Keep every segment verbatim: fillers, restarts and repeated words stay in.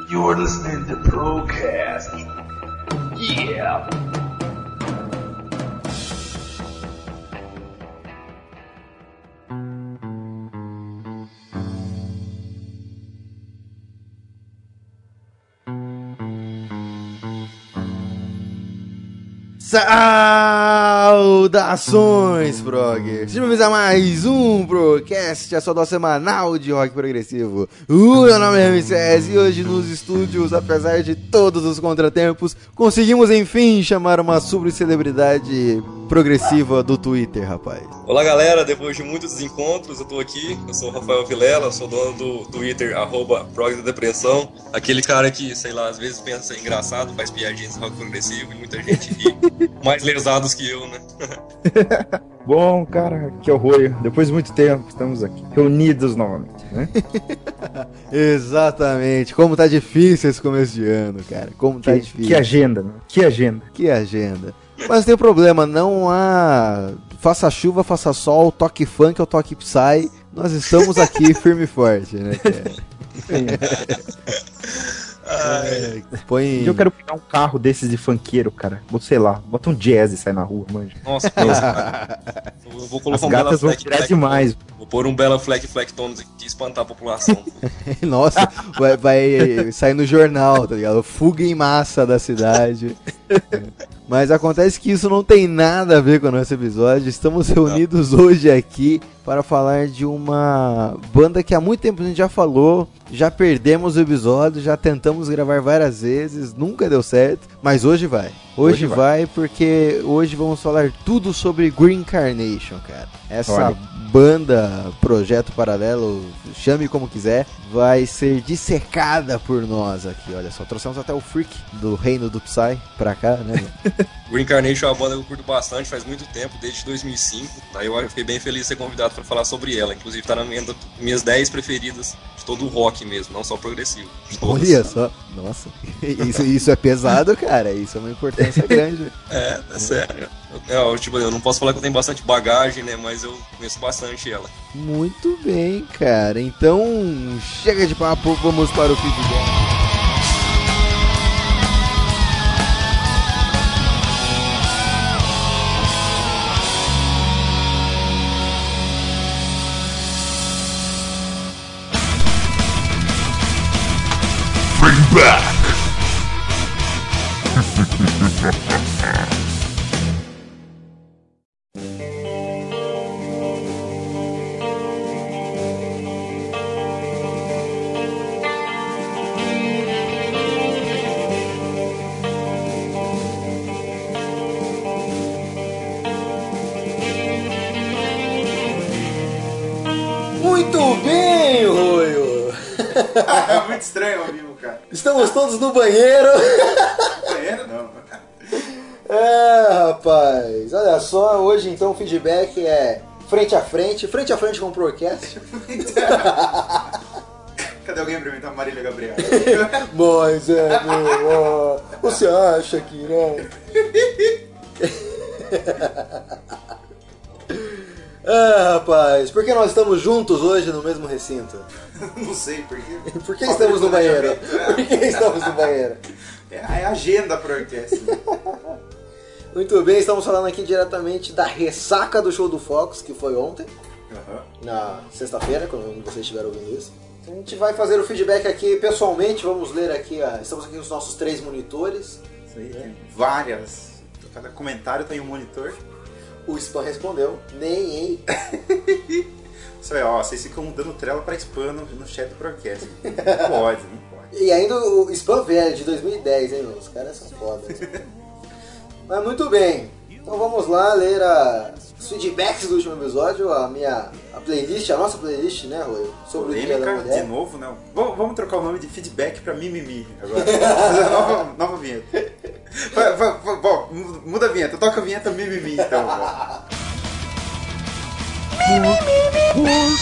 You're listening to Procast. Yeah. Saudações, proggers! Sejam bem-vindos a mais um Procast, a sua dose semanal de rock progressivo. O meu nome é Ramsés e hoje nos estúdios, apesar de todos os contratempos, conseguimos enfim chamar uma subcelebridade progressiva do Twitter, rapaz. Olá, galera, depois de muitos desencontros, eu tô aqui, eu sou o Rafael Vilela, sou dono do Twitter, arroba Prog da Depressão, aquele cara que, sei lá, às vezes pensa engraçado, faz piadinhas de rock progressivo e muita gente ri, mais lesados que eu, né? Bom, cara, que horror, depois de muito tempo estamos aqui, reunidos novamente, né? Exatamente, como tá difícil esse começo de ano, cara, como tá que, difícil. Que agenda, né? Que agenda. Que agenda. Mas não tem problema, não há faça chuva, faça sol, toque funk ou toque psy, nós estamos aqui firme e forte, né, cara? É, põe... Eu quero pegar um carro desses de funkeiro, cara. Vou, sei lá, bota um jazz e sai na rua, manja. Nossa, nossa. Eu vou colocar As um gatas Bela vão tirar demais. Vou pôr um Bela Fleck Fleck Tones aqui e espantar a população. Nossa, vai, vai sair no jornal, tá ligado? Fuga em massa da cidade. Mas acontece que isso não tem nada a ver com o nosso episódio. Estamos reunidos não. hoje aqui para falar de uma banda que há muito tempo a gente já falou, já perdemos o episódio, já tentamos gravar várias vezes, nunca deu certo, mas hoje vai. Hoje, hoje vai. vai porque hoje vamos falar tudo sobre Green Carnation, cara. Essa Olha. banda, projeto paralelo, chame como quiser, vai ser dissecada por nós aqui. Olha só, trouxemos até o Freak do Reino do Psy pra cá, né? Green Carnation é uma banda que eu curto bastante, faz muito tempo, desde dois mil e cinco. Daí eu fiquei bem feliz de ser convidado para falar sobre ela. Inclusive tá nas minhas dez preferidas de todo o rock mesmo, não só progressivo. Olha só, nossa, isso, isso é pesado, cara, isso é uma importância grande. É, é sério. Eu, eu, tipo, eu não posso falar que eu tenho bastante bagagem, né, mas eu conheço bastante ela. Muito bem, cara, então chega de papo, vamos para o feedback. Back. Muito bem, Roio. É muito estranho ao vivo, cara. Estamos todos no banheiro. Banheiro não. É, rapaz. Olha só, hoje então o feedback é frente a frente, frente a frente com o Procast. Cadê alguém pra imitar a Marília Gabriela? Mas é, meu, ó, você acha que, né? Ah, rapaz, por que nós estamos juntos hoje no mesmo recinto? Não sei, por quê? Por que estamos no banheiro? Por que estamos no banheiro? É a agenda pro orquestra. Muito bem, estamos falando aqui diretamente da ressaca do show do Focus, que foi ontem, uhum. na sexta-feira, quando vocês estiveram ouvindo isso. Então, a gente vai fazer o feedback aqui pessoalmente, vamos ler aqui, a... estamos aqui com os nossos três monitores. Isso aí, tem várias, cada comentário tem um monitor. O Spam respondeu, nem, hein? Isso aí, ó, vocês ficam dando trela pra Spam no, no chat do Procast. Não pode, não pode. E ainda o Spam velho, de dois mil e dez, hein, meu? Os caras são foda. Mas muito bem. Então vamos lá ler a... os feedbacks do último episódio, a minha a playlist, a nossa playlist, né, Rui? Sobre Polêmica, o Dia da Mulher. de novo, né? Vamos, vamos trocar o nome de feedback pra Mimimi agora. Fazer a nova, nova vinheta. Vai, vai, vai, vai, muda a vinheta, toca a vinheta Mimimi então. Mimimi.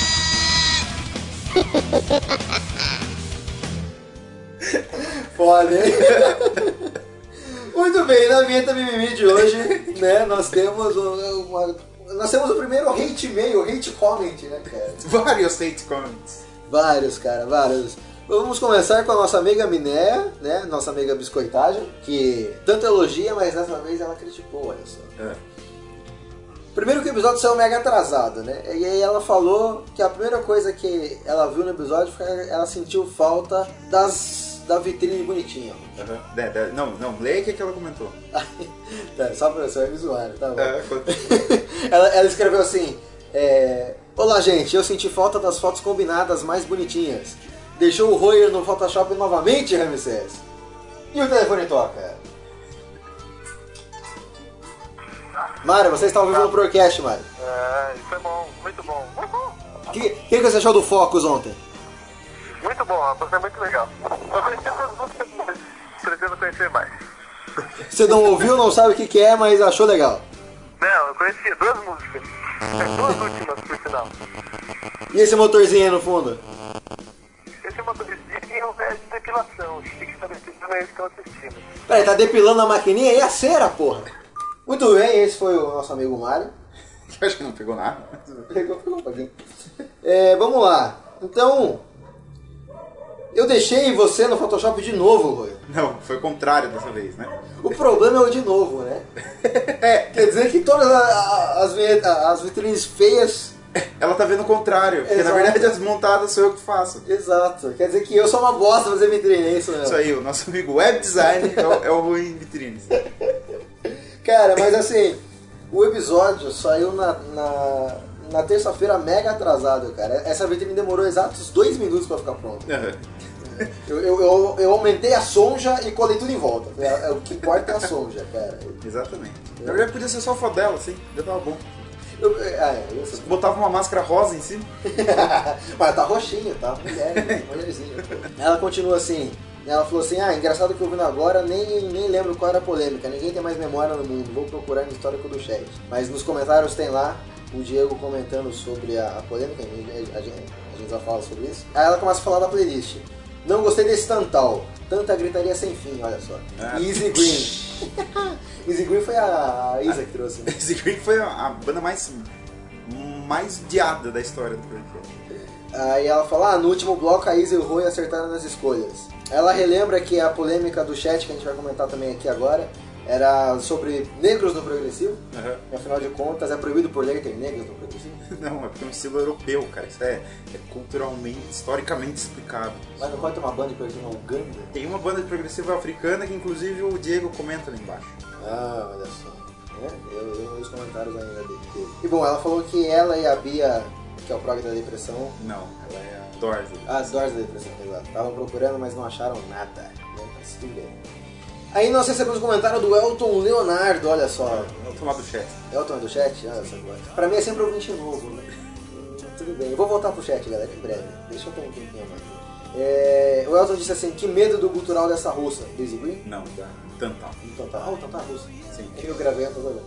Foda, hein? Muito bem, na vinheta Mimimi de hoje, né, nós temos uma, nós temos o primeiro hate mail, hate comment, né, cara? Vários hate comments. Vários, cara, vários. Vamos começar com a nossa amiga Minéia, né? Nossa amiga Biscoitagem, que tanto elogia, mas dessa vez ela criticou, olha só. É. Primeiro que o episódio saiu mega atrasado, né? E aí ela falou que a primeira coisa que ela viu no episódio foi que ela sentiu falta das, da vitrine bonitinha. Uhum. De, de, não, não, leia o que, que ela comentou. Tá, só pra você vai me zoar, tá bom. É, ela, ela escreveu assim, é, olá gente, eu senti falta das fotos combinadas mais bonitinhas. Deixou o Royer no Photoshop novamente, Ramsés? E o telefone toca? Mário, você está ouvindo o Procast, Mário. É, isso é bom, muito bom. O que, que você achou do Focus ontem? Muito bom, rapaz, é muito legal. Eu conheci as músicas, mas pretendo conhecer mais. Você não ouviu, não sabe o que, que é, mas achou legal. Não, eu conheci duas músicas. Duas últimas, por sinal. E esse motorzinho aí no fundo? Esse motorzinho é um velho de depilação. Tem que saber se não é isso que eu tô assistindo. Peraí, tá depilando a maquininha e a cera, porra. Muito bem, esse foi o nosso amigo Mário. Eu acho que não pegou nada. Pegou, pegou um pouquinho. É, vamos lá. Então, eu deixei você no Photoshop de novo, Rui. Não, foi o contrário dessa vez, né? O problema é o de novo, né? É, quer dizer que todas as, as, as vitrines feias... Ela tá vendo o contrário, porque Exato. na verdade as montadas sou eu que faço. Exato, quer dizer que eu sou uma bosta fazer vitrine, é isso mesmo? Isso aí, o nosso amigo web design é o, é o ruim em vitrines. Cara, mas assim, o episódio saiu na, na, na terça-feira mega atrasado, cara. Essa vitrine demorou exatos dois minutos pra ficar pronta. Uhum. Eu, eu, eu, eu aumentei a sonja e colei tudo em volta. É, é, o que importa é a sonja, cara. Exatamente. Na verdade podia ser só foto dela, assim, já tava bom. Eu, ah, é, eu Botava uma máscara rosa em cima. Mas tá roxinha, tá? Mulher, mulherzinha. Ela continua assim, ela falou assim, ah, engraçado que eu ouvindo agora, nem, nem lembro qual era a polêmica, ninguém tem mais memória no mundo, vou procurar no histórico do chat. Mas nos comentários tem lá o Diego comentando sobre a, a polêmica, a gente, a gente já fala sobre isso. Aí ela começa a falar da playlist. Não gostei desse tantal, tanta gritaria sem fim, olha só. Ah. Easy Green. Easy Green foi a Isa que trouxe. Né? Easy Green foi a, a banda mais, mais odiada da história do Project. Aí ela fala, ah, no último bloco a Isa e o Rui acertaram nas escolhas. Ela relembra que a polêmica do chat, que a gente vai comentar também aqui agora, era sobre negros no progressivo. Uhum. E, afinal de contas, é proibido por lei ter negros no progressivo? Não, é porque é um estilo europeu, cara. Isso é, é culturalmente, historicamente explicado. Mas não pode ter uma banda de progressivo na Uganda? Tem uma banda de progressivo africana que inclusive o Diego comenta ali embaixo. Ah, olha só. É, eu, eu vi os comentários ainda dele. E bom, ela falou que ela e a Bia, que é o prog da depressão... Não, ela é a Doors. Ah, as Doors da depressão, exato. Estavam procurando, mas não acharam nada. Mas tudo bem. Aí nós recebemos um comentário do Elton Leonardo, olha só. Elton lá do chat. Elton é do chat? Olha só. Pra mim é sempre ouvinte novo, né? Hum, tudo bem. Eu vou voltar pro chat, galera, em breve. Deixa eu ter um tempinho mais. É, o Elton disse assim, que medo do gutural dessa russa. Daisy Green? Não, da Tantal. Tantal. Ah, o Tantal russa. Sim. Eu gravei antes agora.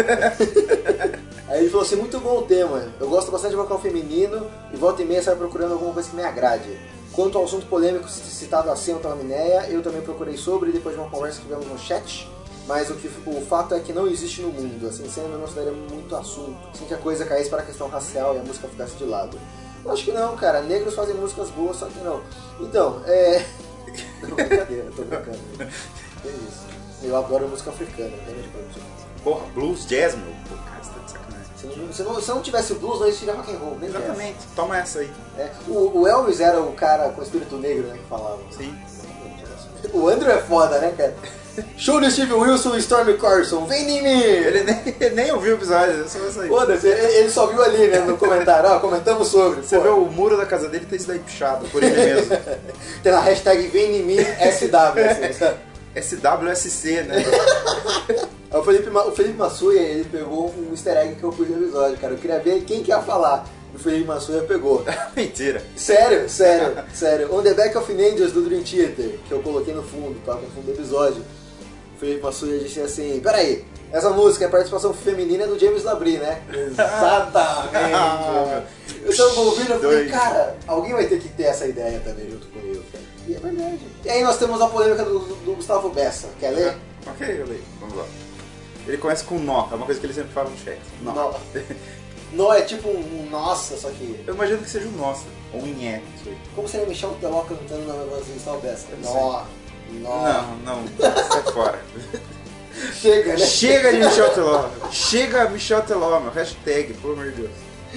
Aí ele falou assim, muito bom o tema. Eu gosto bastante de vocal feminino e volta e meia sai procurando alguma coisa que me agrade. Quanto ao assunto polêmico citado acima pela Minéia, eu também procurei sobre depois de uma conversa que tivemos no chat, mas o, que, o fato é que não existe no mundo, assim sendo, eu não considero muito assunto, assim que a coisa caísse para a questão racial e a música ficasse de lado. Eu acho que não, cara, negros fazem músicas boas, só que não. Então, é... Não, brincadeira, tô brincando. É isso. Eu adoro música africana, realmente pra mim. Porra, blues, jazz, meu. Pô, cara, você tá de sacanagem. Se não, se não, se não tivesse o blues, não existiria rock and roll, nem Exatamente, jazz. Toma essa aí. É, o, o Elvis era o cara com espírito negro, né, que falava. Sim. O Andrew é foda, né, cara? Show do Steve Wilson e Stormy Carson, vem em mim! Ele nem, ele nem ouviu o episódio, só essa aí. Foda-se, ele, ele só viu ali, né, no comentário, ó, comentamos sobre. Você vê o muro da casa dele, tem isso daí pichado por ele mesmo. Tem na hashtag vem em mim S W, assim, sabe? S W S C, né? O Felipe, o Felipe Massuia, ele pegou um easter egg que eu pus no episódio, cara. Eu queria ver quem que ia falar. O Felipe Massuia pegou. Mentira. Sério, sério, sério. On the Back of Ninjas do Dream Theater, que eu coloquei no fundo, tá? No fundo do episódio. O Felipe Massuia disse assim, peraí, essa música é participação feminina do James Labrie, né? Exatamente. Eu tava ouvindo e falei, cara, alguém vai ter que ter essa ideia também junto comigo, cara. E é verdade. E aí nós temos a polêmica do, do Gustavo Bessa. Quer ler? Ok, eu leio. Vamos lá. Ele começa com nó, é uma coisa que ele sempre fala no chat. Nó. Nó. Nó é tipo um, um nossa, só que... Eu imagino que seja um nossa, ou um nhé. Como seria Michel Teló cantando na vozinha de tal peça? Nó, nó. Não, não, sai fora. Chega, né? Chega de Michel Teló. Chega Michel Teló, meu. Hashtag, pelo amor de Deus.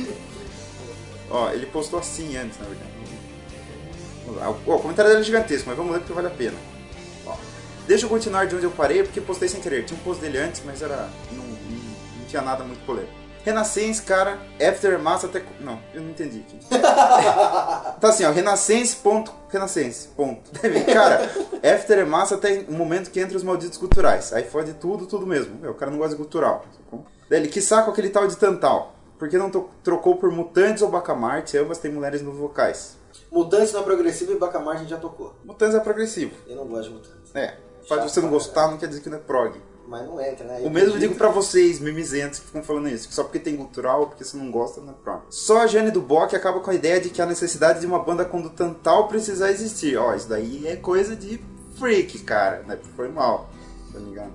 Ó, ele postou assim antes, na verdade. Vamos lá. Ó, o comentário dele é gigantesco, mas vamos ler porque vale a pena. Ó, deixa eu continuar de onde eu parei, porque postei sem querer. Tinha um post dele antes, mas era... Não, não, não tinha nada muito polêmico. Renascense, cara, After Massa até... Não, eu não entendi aqui. Tá assim, ó, Renascense, ponto, Renascense, ponto. Cara, After Massa até o momento que entra os malditos guturais. Aí fode tudo, tudo mesmo. Meu, o cara não gosta de gutural. Daí ele, que saco aquele tal de Tantal. Por que não to- trocou por Mutantes ou Bacamarte? Ambas têm mulheres no vocais. Mutantes não é progressivo e Bacamarte a gente já tocou. Mutantes é progressivo. Eu não gosto de Mutantes. É, faz você não gostar não quer dizer que não é prog. Mas não entra, né? O mesmo eu digo pra vocês, mimizentos, que ficam falando isso. Que só porque tem gutural ou porque você não gosta, não é prog. Só a Jane do Bock acaba com a ideia de que a necessidade de uma banda com Tantal precisar existir. Ó, isso daí é coisa de freak, cara. Né? Foi mal, tá ligado?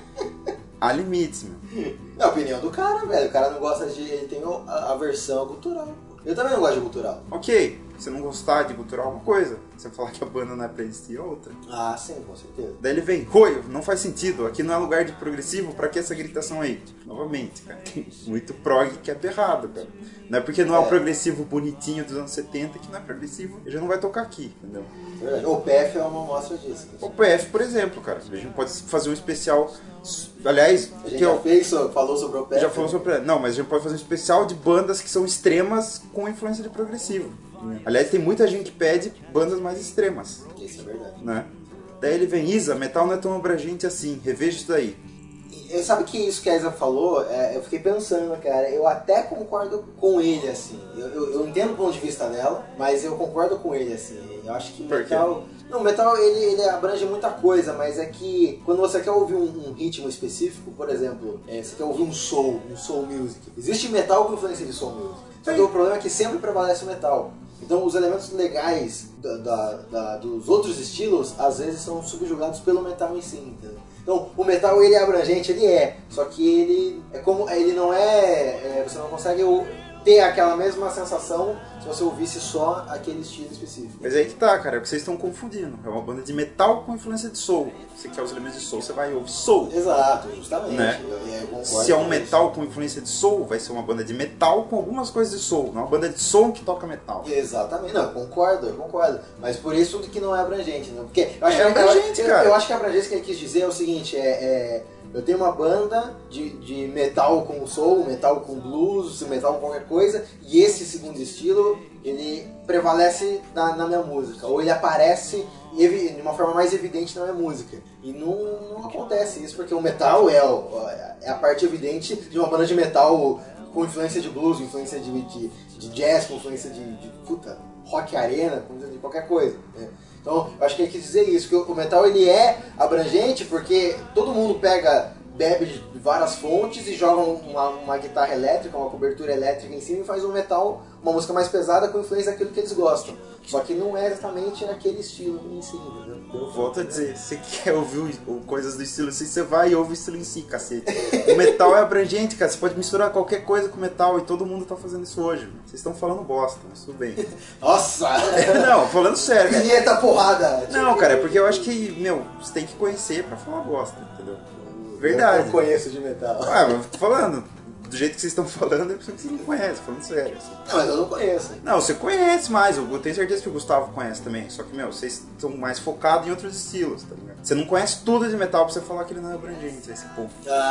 Há limites, meu. É a opinião do cara, velho. O cara não gosta de... Ele tem a, a versão cultural. Eu também não gosto de cultural. Ok, você não gostar de gutural é uma coisa. Você falar que a banda não é pra existir é outra. Ah, sim, com certeza. Daí ele vem, Roio, não faz sentido, aqui não é lugar de progressivo, pra que essa gritação aí? Novamente, cara, tem muito prog que é berrado, cara. Não é porque não é, é o progressivo bonitinho dos anos setenta que não é progressivo, ele já não vai tocar aqui, entendeu? Verdade. O P F é uma amostra disso. O P F, por exemplo, cara, a gente pode fazer um especial, aliás... A gente que já eu, fez, falou sobre o P F. Já falou sobre... Não, mas a gente pode fazer um especial de bandas que são extremas com influência de progressivo. Aliás, tem muita gente que pede bandas mais extremas. Isso é verdade. Né? Daí ele vem, Isa, metal não é tão abrangente assim, reveja isso daí. Eu, sabe que isso que a Isa falou, é, eu fiquei pensando, cara, eu até concordo com ele, assim. Eu, eu, eu entendo o ponto de vista dela, mas eu concordo com ele, assim. Eu acho que metal... Não, metal ele, ele abrange muita coisa, mas é que quando você quer ouvir um, um ritmo específico, por exemplo, é, você quer ouvir um soul, um soul music. Existe metal com influência de soul music. Só que o problema é que sempre prevalece o metal. Então os elementos legais da, da, da, dos outros estilos, às vezes são subjugados pelo metal em si, entendeu? Então o metal ele é abrangente, ele é, só que ele é como ele não é, é você não consegue ter aquela mesma sensação se você ouvisse só aquele estilo específico. Mas aí que tá, cara, é o que vocês estão confundindo. É uma banda de metal com influência de soul. Você quer os elementos de soul, você vai ouvir soul. Exato, justamente. Né? Eu, eu concordo Se é um com metal isso. com influência de soul, vai ser uma banda de metal com algumas coisas de soul. Não é uma banda de soul que toca metal. Exatamente, não, eu concordo, eu concordo. Mas por isso que não é abrangente, né? Porque eu acho, É abrangente, eu, cara. Eu, eu acho que a abrangência que ele quis dizer é o seguinte, é... é eu tenho uma banda de, de metal com soul, metal com blues, metal com qualquer coisa, e esse segundo estilo, ele prevalece na, na minha música, ou ele aparece de uma forma mais evidente na minha música. E não, não acontece isso, porque o metal é, o, é a parte evidente de uma banda de metal com influência de blues, influência de, de, de jazz, com influência de, de puta, rock arena, com influência de qualquer coisa, né? Então, eu acho que ele quis dizer isso, que o metal ele é abrangente porque todo mundo pega, bebe de várias fontes e joga uma, uma guitarra elétrica, uma cobertura elétrica em cima e faz um metal, uma música mais pesada com influência daquilo que eles gostam. Só que não é exatamente naquele estilo em si, entendeu? Eu volto a dizer, você quer ouvir o, o, coisas do estilo assim, você vai e ouve o estilo em si, cacete. O metal é abrangente, cara, você pode misturar qualquer coisa com metal e todo mundo tá fazendo isso hoje. Vocês estão falando bosta, mas tudo bem. Nossa! Não, falando sério, cara. Vinheta porrada! Não, cara, é porque eu acho que, meu, você tem que conhecer pra falar bosta, entendeu? Verdade. Eu não conheço de metal. Ah, mas eu tô falando, do jeito que vocês estão falando, é porque vocês não conhecem, falando sério. Assim. Não, mas eu não conheço. Não, você conhece mais, eu tenho certeza que o Gustavo conhece também. Só que, meu, vocês estão mais focados em outros estilos, tá ligado? Você não conhece tudo de metal pra você falar que ele não é abrangente, esse ponto.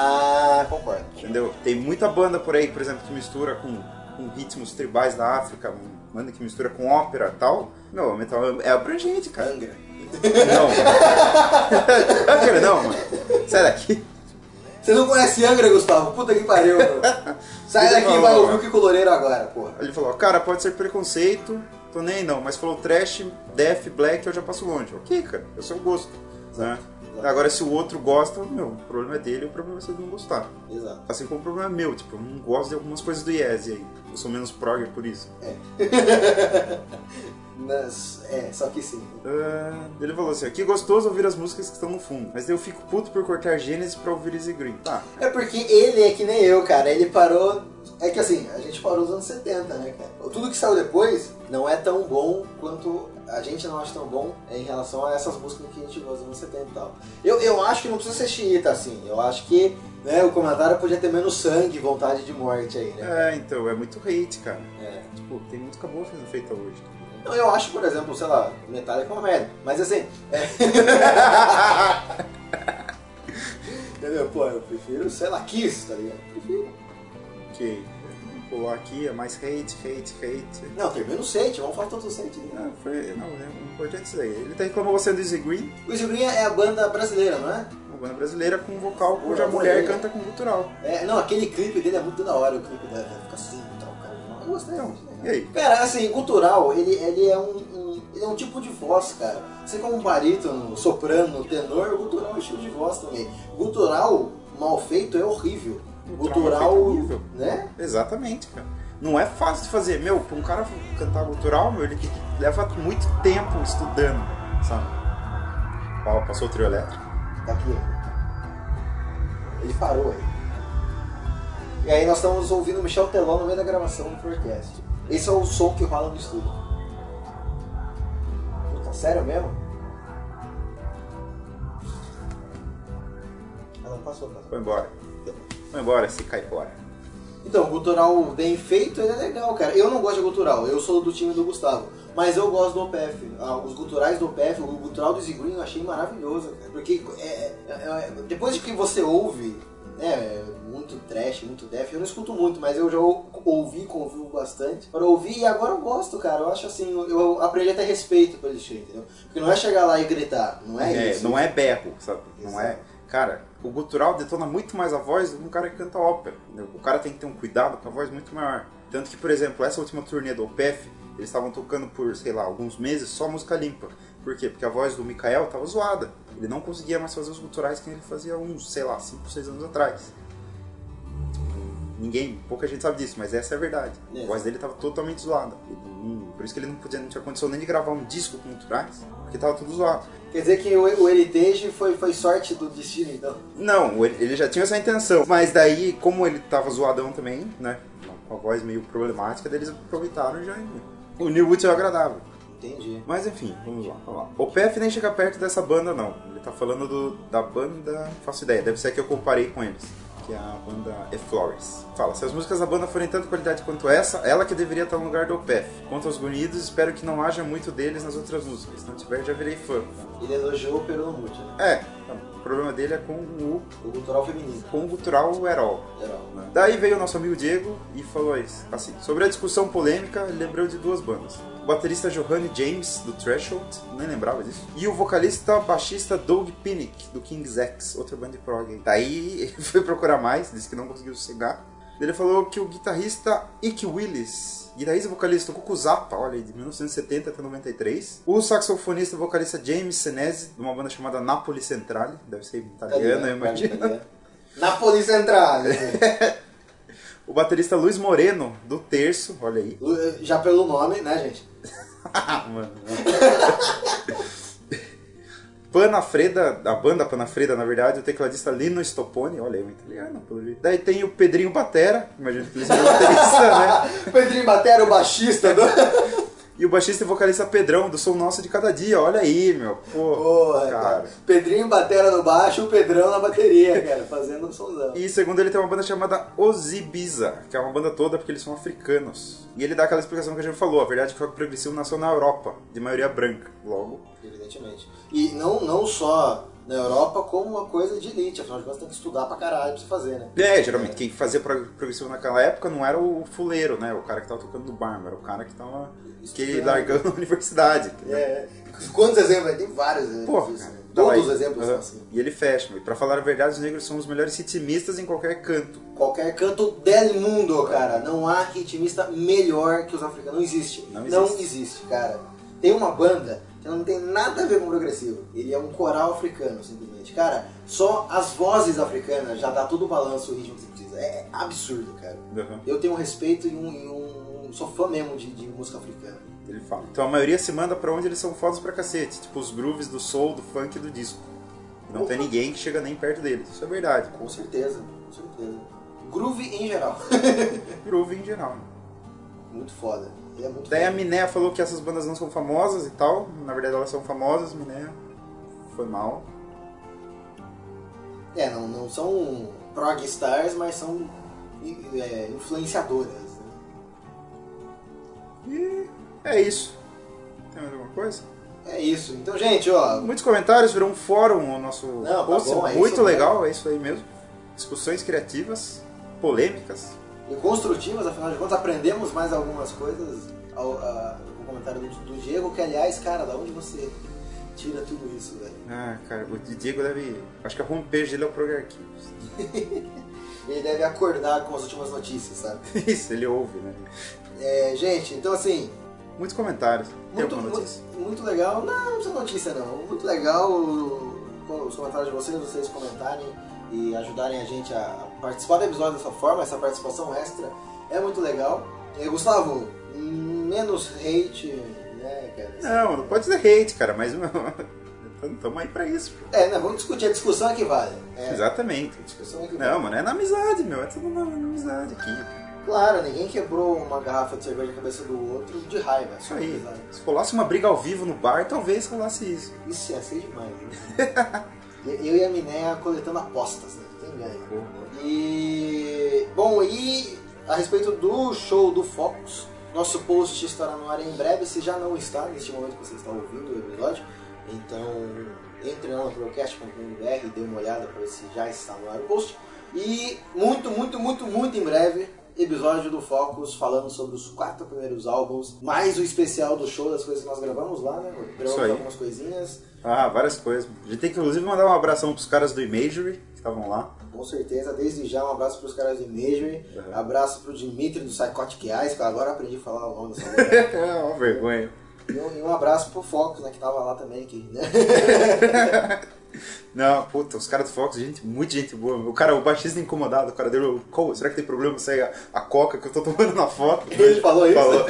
Ah, concordo. Entendeu? Tem muita banda por aí, por exemplo, que mistura com, com ritmos tribais da África, banda que mistura com ópera e tal. Meu, o metal é abrangente, cara. Angra. Não, mano. Angra não, mano. Sai daqui. Você não conhece Angra, Gustavo? Puta que pariu, mano. Sai Ele daqui e falou, vai ouvir o Kiko Loureiro agora, porra. Ele falou, cara, pode ser preconceito, tô nem não, mas falou trash, death, black, eu já passo longe. Ok, cara, é o seu gosto, né? Exato. Agora, se o outro gosta, meu, o problema é dele, o problema é você não gostar. Exato. Assim como o problema é meu, tipo, eu não gosto de algumas coisas do Yes aí. Eu sou menos progger por isso. Mas, é, só que sim. Uh, ele falou assim, que gostoso ouvir as músicas que estão no fundo, mas eu fico puto por cortar Gênesis pra ouvir Easy Green. Tá. É porque ele é que nem eu, cara. Ele parou... É que assim, a gente parou nos anos setenta, né, cara? Tudo que saiu depois não é tão bom quanto a gente não acha tão bom em relação a essas músicas que a gente gosta dos anos setenta e tal. Eu, eu acho que não precisa ser xiita, assim. Eu acho que, né, o comentário podia ter menos sangue, vontade de morte aí, né? É, então, é muito hate, cara. É. Tipo, tem música boa sendo feita hoje. Não, eu acho, por exemplo, sei lá, Metallica é uma merda. Mas assim... É... Entendeu? Pô, eu prefiro, sei lá, Kiss, tá ligado? Prefiro. Ok. Pô, aqui é mais hate, hate, hate. Não, termina o hate, vamos falar todos os hate. Né? Não, foi, não, é importante isso aí. Ele tá reclamando você do Easy Green. O Easy Green é a banda brasileira, não é? Uma banda brasileira com vocal cuja Pô, mulher é. canta com gutural. É, não, aquele clipe dele é muito da hora, o clipe dela fica assim e tal, cara. Eu gostei. Então, muito, né? e aí? Cara, assim, gutural, ele, ele, é um, um, ele é um tipo de voz, cara. Você como um barítono, soprano, tenor, gutural é um estilo de voz também. Gutural mal feito é horrível. Gutural, Gutural mal feito é horrível. Né? Exatamente, cara. Não é fácil de fazer. Meu, pra um cara cantar gutural, meu, ele leva muito tempo estudando, sabe? Ó, passou o trio elétrico. Tá aqui. Ele parou aí. E aí nós estamos ouvindo o Michel Teló no meio da gravação do podcast. Esse é o som que rola no estúdio. Puta, sério mesmo? Ah, não, passou, passou. Foi embora. Foi embora, se cai fora. Então, o gutural bem feito, ele é legal, cara. Eu não gosto de gutural, eu sou do time do Gustavo. Mas eu gosto do O P F. Ah, os guturais do O P F, o gutural do Easy Green eu achei maravilhoso, cara. Porque é, é, é, depois de que você ouve, né, muito trash, muito death, eu não escuto muito, mas eu já ouvi, convivo bastante. Para ouvir e agora eu gosto, cara. Eu acho assim, eu aprendi a ter respeito pelo estilo, entendeu? Porque não é chegar lá e gritar, não é, É, isso. não é berro, sabe? Não Exato. é... Cara, o gutural detona muito mais a voz do que um cara que canta ópera. Entendeu? O cara tem que ter um cuidado com a voz muito maior. Tanto que, por exemplo, essa última turnê do O P F, eles estavam tocando por, sei lá, alguns meses só música limpa. Por quê? Porque a voz do Mikael tava zoada. Ele não conseguia mais fazer os guturais que ele fazia uns, sei lá, cinco, seis anos atrás. Ninguém, pouca gente sabe disso, mas essa é a verdade. É. A voz dele tava totalmente zoada. Ele- Por isso que ele não podia, não tinha condição nem de gravar um disco com guturais, porque tava tudo zoado. Quer dizer que o, o Heritage foi, foi sorte do destino, então. Não, ele ele já tinha essa intenção, mas daí, como ele tava zoadão também, né, com a voz meio problemática, daí eles aproveitaram e já uniu o útil ao agradável. Entendi. Mas enfim, vamos lá, vamos lá. O P F nem chega perto dessa banda, não. Ele tá falando do, da banda, não faço ideia, deve ser a que eu comparei com eles, que é a banda E Flores. Fala, se as músicas da banda forem tanta qualidade quanto essa, ela que deveria estar no lugar do O P F. Quanto aos Gunidos, espero que não haja muito deles nas outras músicas. Se não tiver, já virei fã. Ele elogiou o Peru no Mute, né? É, o problema dele é com o, O gutural feminino. com o gutural Herol. Geral. Né? Daí veio o nosso amigo Diego e falou isso. Assim, sobre a discussão polêmica, ele lembrou de duas bandas. O baterista Johanny James, do Threshold, nem lembrava disso. E o vocalista baixista Doug Pinnick, do King's X, outra banda de prog. Daí ele foi procurar mais, disse que não conseguiu sossegar. Ele falou que o guitarrista Ike Willis, guitarrista e vocalista do Cuco Zappa, olha aí, de mil novecentos e setenta até noventa e três. O saxofonista e vocalista James Senese, de uma banda chamada Napoli Centrale, deve ser italiano, eu imagino. Napoli Central. O baterista Luiz Moreno, do Terço, olha aí. Já pelo nome, né, gente? Mano. Panafreda, a banda Panafreda, na verdade, o tecladista Lino Stopponi, olha aí, um italiano, pelo jeito. Daí tem o Pedrinho Batera, imagino que ele seja baterista, né? Pedrinho Batera, o baixista do... E o baixista e vocalista Pedrão, do Som Nosso de Cada Dia, olha aí, meu. Pô, Porra, cara. cara. Pedrinho Batera no baixo, o Pedrão na bateria, cara, fazendo um somzão. E segundo ele tem uma banda chamada Ozibiza, que é uma banda toda porque eles são africanos. E ele dá aquela explicação que a gente falou, a verdade é que o rock progressivo nasceu na Europa, de maioria branca, logo. Evidentemente. E não, não só na Europa, como uma coisa de elite, afinal de contas tem que estudar pra caralho pra você fazer, né? É, geralmente quem fazia prog- progressivo naquela época não era o fuleiro, né? O cara que tava tocando no bar, era o cara que tava que largando a universidade. É. Quantos exemplos? Tem vários exemplos Porra, disso, cara. né? Então, Todos aí, os exemplos uh-huh. são assim. E ele fecha. E pra falar a verdade, os negros são os melhores ritmistas em qualquer canto. Qualquer canto del mundo, cara. Não há ritmista melhor que os africanos. Não existe. Não Não existe. existe, cara. Tem uma banda Ela não tem nada a ver com progressivo. Ele é um coral africano, simplesmente. Cara, só as vozes africanas já dá todo o balanço, o ritmo que você precisa. É absurdo, cara. Uhum. Eu tenho um respeito e um... E um sou fã mesmo de, de música africana. Ele fala. Então a maioria se manda pra onde eles são fodas pra cacete. Tipo os grooves do soul, do funk e do disco. Não Opa. Tem ninguém que chega nem perto deles. Isso é verdade. Com certeza, com certeza. Groove em geral. Groove em geral. Muito foda. É muito Daí foda. A Miné falou que essas bandas não são famosas e tal. Na verdade elas são famosas, Miné. Foi mal. É, não, não são prog stars, mas são é, influenciadoras. Né? E é isso. Tem mais alguma coisa? É isso. Então, gente, ó... Muitos comentários, virou um fórum o nosso não, post. Tá bom, é muito isso legal, mesmo. É isso aí mesmo. Discussões criativas, polêmicas. E construtivas, afinal de contas, aprendemos mais algumas coisas ao, a, no comentário do, do Diego, que aliás, cara, da onde você tira tudo isso, velho? Ah, cara, o Diego deve... Acho que a homepage dele é o Progarquivos. Ele deve acordar com as últimas notícias, sabe? Isso, ele ouve, né? É, gente, então assim... Muitos comentários. Tem Muito, alguma notícia? muito, muito legal. Não, não precisa notícia não. Muito legal os comentários de vocês, vocês comentarem e ajudarem a gente a participar do episódio dessa forma. Essa participação extra é muito legal. E, Gustavo, menos hate, né, cara? Não, não pode dizer hate, cara, mas estamos aí pra isso. Pô. É, né, vamos discutir. A discussão é que vale. É, Exatamente. a discussão é que não, vale. mano, é na amizade, meu. É tudo na, na amizade aqui. Claro, ninguém quebrou uma garrafa de cerveja na cabeça do outro de raiva. Isso aí. Se rolasse uma briga ao vivo no bar, talvez rolasse isso. Isso ia ser demais, né? Eu e a Miné coletando apostas, né? Quem ganha? Uhum. E... Bom, e a respeito do show do Focus, nosso post estará no ar em breve, se já não está, neste momento que você está ouvindo o episódio. Então, entre lá no procast ponto com ponto b r e dê uma olhada para ver se já está no ar o post. E muito, muito, muito, muito em breve... episódio do Focus falando sobre os quatro primeiros álbuns, mais o especial do show das coisas que nós gravamos lá, né? Gravamos algumas coisinhas. Ah, várias coisas. A gente tem que inclusive mandar um abração pros caras do Imagery, que estavam lá. Com certeza, desde já um abraço pros caras do Imagery, uhum. Abraço pro Dimitri do Psychotic Eyes, que agora aprendi a falar o nome dessa mulher. É uma vergonha. E um, e um abraço pro Focus, né, que tava lá também, aqui, né? Não, puta, os caras do Fox, gente, muita gente boa. O cara, o baixista incomodado, o cara dele, qual, será que tem problema se a, a coca que eu tô tomando na foto? Ele falou isso? Falou.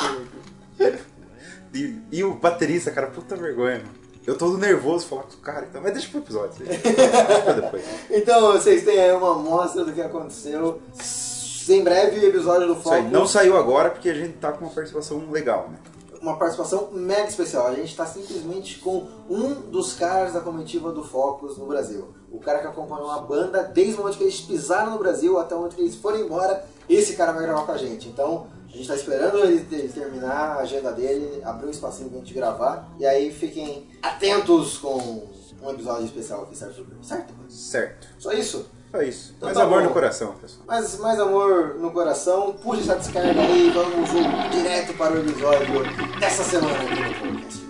e, e o baterista, cara, puta vergonha, mano. Eu tô nervoso falar com o cara, então, mas deixa pro episódio. Deixa pra depois. Então, vocês têm aí uma amostra do que aconteceu. Em breve, o episódio do Focus. Isso aí, não saiu agora porque a gente tá com uma participação legal, né? Uma participação mega especial. A gente está simplesmente com um dos caras da comitiva do Focus no Brasil. O cara que acompanhou a banda desde o momento que eles pisaram no Brasil até o momento que eles foram embora. Esse cara vai gravar com a gente. Então, a gente está esperando ele, ele terminar a agenda dele, abrir um espacinho pra gente gravar. E aí fiquem atentos com um episódio especial aqui, certo? Certo? Certo. Só isso? Só isso. Então, mais tá amor bom. no coração, pessoal. Mais, mais amor no coração. Puxa essa descarga aí e vamos direto para o episódio dessa semana aqui no podcast.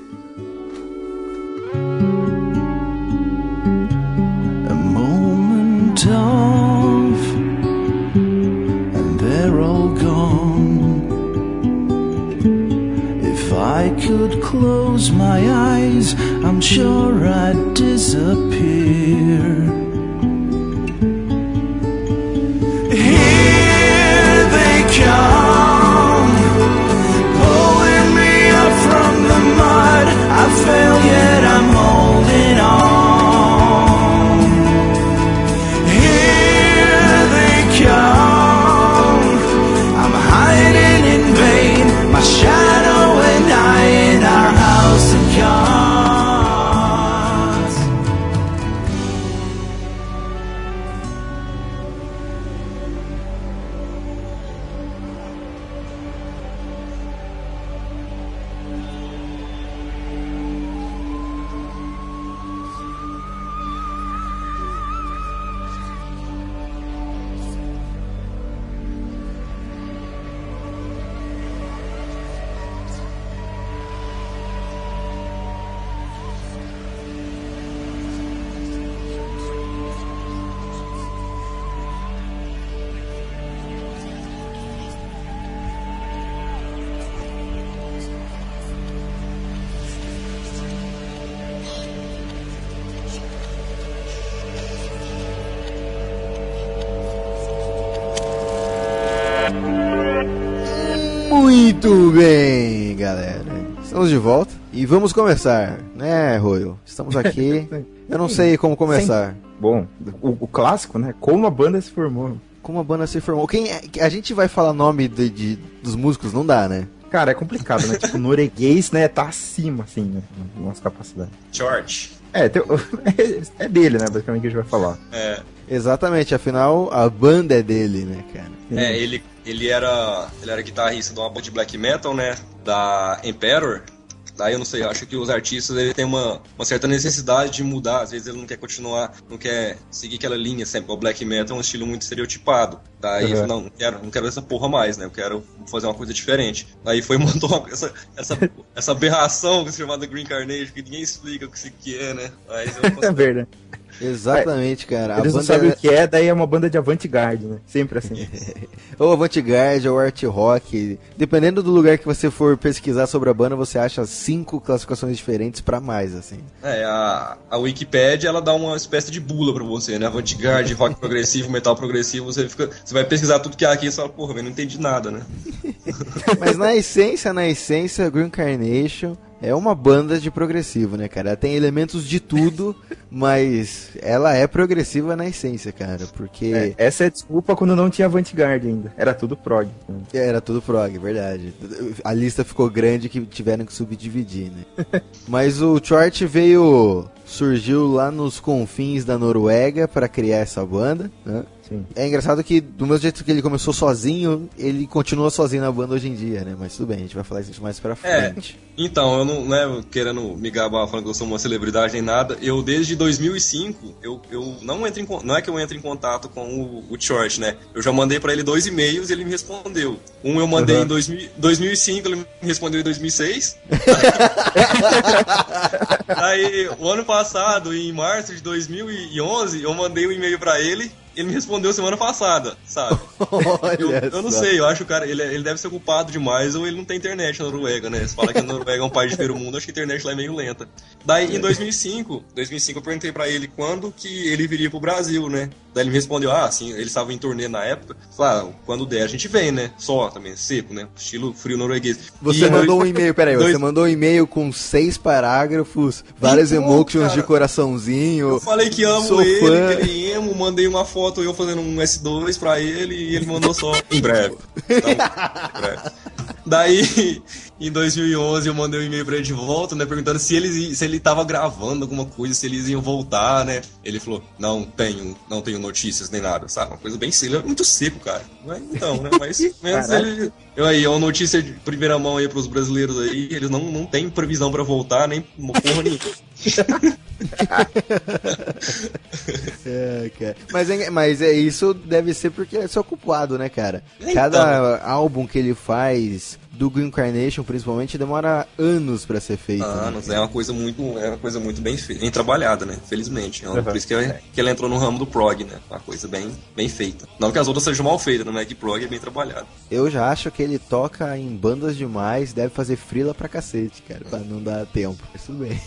A moment of, and they're all gone. If I could close my eyes, I'm sure I'd disappear. Here they come, pulling me up from the mud. I fail yet I'm holding on. Here they come, I'm hiding in vain. My shadow and I in our house of cards. Muito bem, galera. Estamos de volta e vamos começar, né, Royo? Estamos aqui. Eu não sei como começar. Sim. Bom, o, o clássico, né? Como a banda se formou. Como a banda se formou. Quem é, a gente vai falar nome de, de, dos músicos, não dá, né? Cara, é complicado, né? Tipo, o norueguês, né? Tá acima, assim, né? Nossa capacidade. George. É, tem, é dele, né? Basicamente que a gente vai falar. É. Exatamente, afinal, a banda é dele, né, cara? É, ele, ele era. Ele era guitarrista de uma banda de black metal, né? Da Emperor. Daí eu não sei, eu acho que os artistas ele tem uma, uma certa necessidade de mudar, às vezes ele não quer continuar, não quer seguir aquela linha sempre. O black metal é um estilo muito estereotipado. Daí uhum. não, não quero, não quero essa porra mais, né? Eu quero fazer uma coisa diferente. Daí foi e montou uma, essa, essa, essa aberração chamada Green Carnation, que ninguém explica o que isso aqui é, né? Mas eu é verdade. Exatamente, cara. Eles a não sabem é... o que é, daí é uma banda de avant-garde, né? Sempre assim. Ou avant-garde, ou art rock. Dependendo do lugar que você for pesquisar sobre a banda, você acha cinco classificações diferentes pra mais, assim. É, a, a Wikipedia, ela dá uma espécie de bula pra você, né? Avant-garde, rock progressivo, metal progressivo, você fica... Você vai pesquisar tudo que há aqui e você fala, porra, eu não entendi nada, né? Mas na essência, na essência, Green Carnation... é uma banda de progressivo, né, cara? Ela tem elementos de tudo, mas ela é progressiva na essência, cara, porque... É, essa é a desculpa quando não tinha avant-garde ainda. Era tudo prog. Né? Era tudo prog, verdade. A lista ficou grande que tiveram que subdividir, né? Mas o Chort veio... surgiu lá nos confins da Noruega para criar essa banda, né? Sim. É engraçado que, do mesmo jeito que ele começou sozinho, ele continua sozinho na banda hoje em dia, né? Mas tudo bem, a gente vai falar isso mais pra frente. É, então, eu não, né, querendo me gabar falando que eu sou uma celebridade nem nada, eu desde dois mil e cinco, eu, eu não entro em, não é que eu entro em contato com o, o Chort, né? Eu já mandei pra ele dois e-mails e ele me respondeu. Um eu mandei uhum. em dois mil, dois mil e cinco, ele me respondeu em dois mil e seis. Aí, o ano passado, em março de dois mil e onze, eu mandei um e-mail pra ele. Ele me respondeu semana passada, sabe? eu, eu não sei, eu acho que o cara, ele, ele deve ser ocupado demais ou ele não tem internet na Noruega, né? Você fala que a Noruega é um país de primeiro mundo, acho que a internet lá é meio lenta. Daí, em dois mil e cinco, dois mil e cinco eu perguntei pra ele quando que ele viria pro Brasil, né? Daí ele me respondeu, ah, sim, ele estava em turnê na época. Falei, ah, quando der a gente vem, né? Só também, seco, né? Estilo frio norueguês. Você e mandou dois... um e-mail, peraí, dois... você mandou um e-mail com seis parágrafos, várias então, emojis de coraçãozinho. Eu falei que amo Sou ele, fã. que ele emo, mandei uma foto eu fazendo um S dois pra ele e ele mandou só em breve. Então, em breve. Daí, em dois mil e onze, eu mandei um e-mail pra ele de volta, né? Perguntando se ele, se ele tava gravando alguma coisa, se eles iam voltar, né? Ele falou, não tenho, não tenho notícias nem nada, sabe? Uma coisa bem seca, muito seco, cara. Mas, então, né? Mas, menos ele... Eu aí, é uma notícia de primeira mão aí pros brasileiros aí, eles não, não têm previsão pra voltar, nem porra nenhuma. É, cara. Mas, é, mas é isso deve ser porque é só culpado, né, cara? Cada então, álbum que ele faz do Green Carnation, principalmente, demora anos pra ser feito. Anos, né? é uma coisa muito, é uma coisa muito bem, fe... bem trabalhada, né? Felizmente. É uma... uhum. Por isso que, é... que ela entrou no ramo do prog, né? Uma coisa bem, bem feita. Não que as outras sejam mal feitas, não é que prog é bem trabalhado. Eu já acho que ele toca em bandas demais, deve fazer frila pra cacete, cara, pra não dar tempo. Mas tudo bem.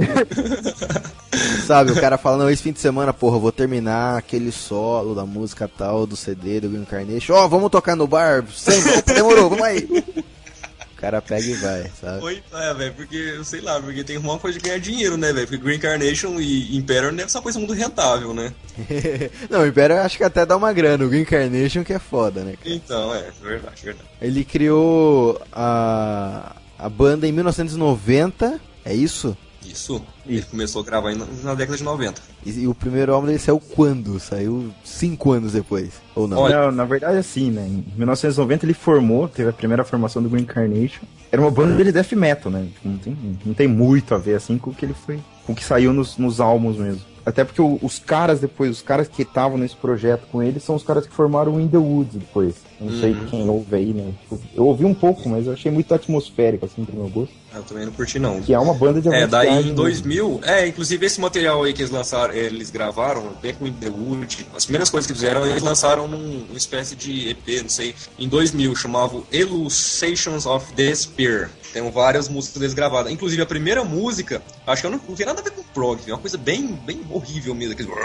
Sabe, o cara fala, não, esse fim de semana, porra, eu vou terminar aquele solo da música tal, do C D, do Green Carnation. Ó, oh, vamos tocar no bar? Sempre, demorou, vamos aí. O cara pega e vai, sabe? Oi, é, velho, porque, eu sei lá, porque tem uma coisa de ganhar dinheiro, né, velho? Porque Green Carnation e Imperial deve ser uma coisa muito rentável, né? Não, o Imperial eu acho que até dá uma grana, o Green Carnation que é foda, né, cara? Então, é, verdade, verdade. Ele criou a, a banda em mil novecentos e noventa, é isso? Isso, ele começou a gravar na década de noventa. E, e o primeiro álbum dele saiu quando? Saiu cinco anos depois, ou não? Olha, na verdade assim, né, em mil novecentos e noventa ele formou, teve a primeira formação do Green Carnation. Era uma banda dele death metal, né, não tem, não tem muito a ver assim com o que ele foi, com o que saiu nos, nos álbuns mesmo. Até porque o, os caras depois, os caras que estavam nesse projeto com ele são os caras que formaram o In The Woods depois. Não uhum. sei quem ouve aí, né? Eu ouvi um pouco, mas eu achei muito atmosférico, assim, pro meu gosto. Eu também não curti, não. Que é uma banda de É, daí em dois mil, é, inclusive esse material aí que eles lançaram, eles gravaram, bem com o In The Woods, as primeiras coisas que fizeram, eles lançaram num, uma espécie de E P, não sei, em dois mil, chamava Illustrations of Despair. Tem várias músicas deles gravadas. Inclusive, a primeira música, acho que não, não tem nada a ver com prog, é uma coisa bem, bem horrível mesmo. Aquele...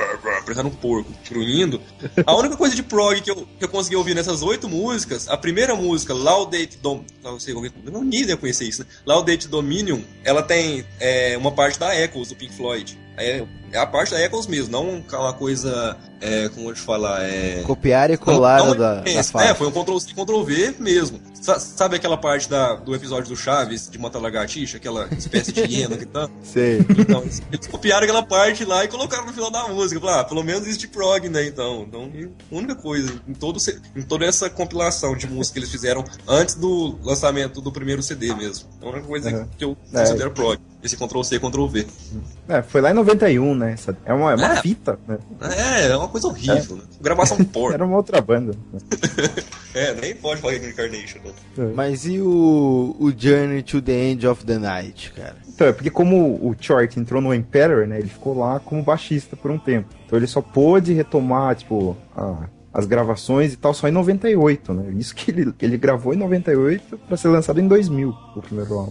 parecendo um porco, grunhindo. A única coisa de prog que eu, que eu consegui ouvir nessas oito músicas, a primeira música, Laudate Dom... Não sei, eu não nem ia conhecer isso, né? Laudate Dominion, ela tem é, uma parte da Echoes, do Pink Floyd. É, é a parte da Echoes mesmo, não uma coisa, é, como eu te falar, é... Copiar e colar não, não da, é, da faixa. É, foi um control C, control V mesmo. Sa- sabe aquela parte da, do episódio do Chaves, de Mata Lagartixa, aquela espécie de hiena que tá? Sei. Então, eles, eles copiaram aquela parte lá e colocaram no final da música. Falaram, ah, pelo menos isso de prog, né? Então, então a única coisa, em, todo, em toda essa compilação de música que eles fizeram antes do lançamento do primeiro C D mesmo. É a única coisa uhum. que eu considero é. prog. Esse control C e control V. É, foi lá em noventa e um, né? Essa, é uma, é uma é, fita, né? É, é uma coisa horrível, é. né? Gravação porca. Era uma outra banda. Né? É, nem pode falar Reincarnation, né? É. Mas e o, o Journey to the End of the Night, cara? Então, é porque como o Chort entrou no Emperor, né? Ele ficou lá como baixista por um tempo. Então ele só pôde retomar, tipo, a... as gravações e tal, só em noventa e oito, né? Isso que ele, ele gravou em noventa e oito pra ser lançado em dois mil, o primeiro álbum.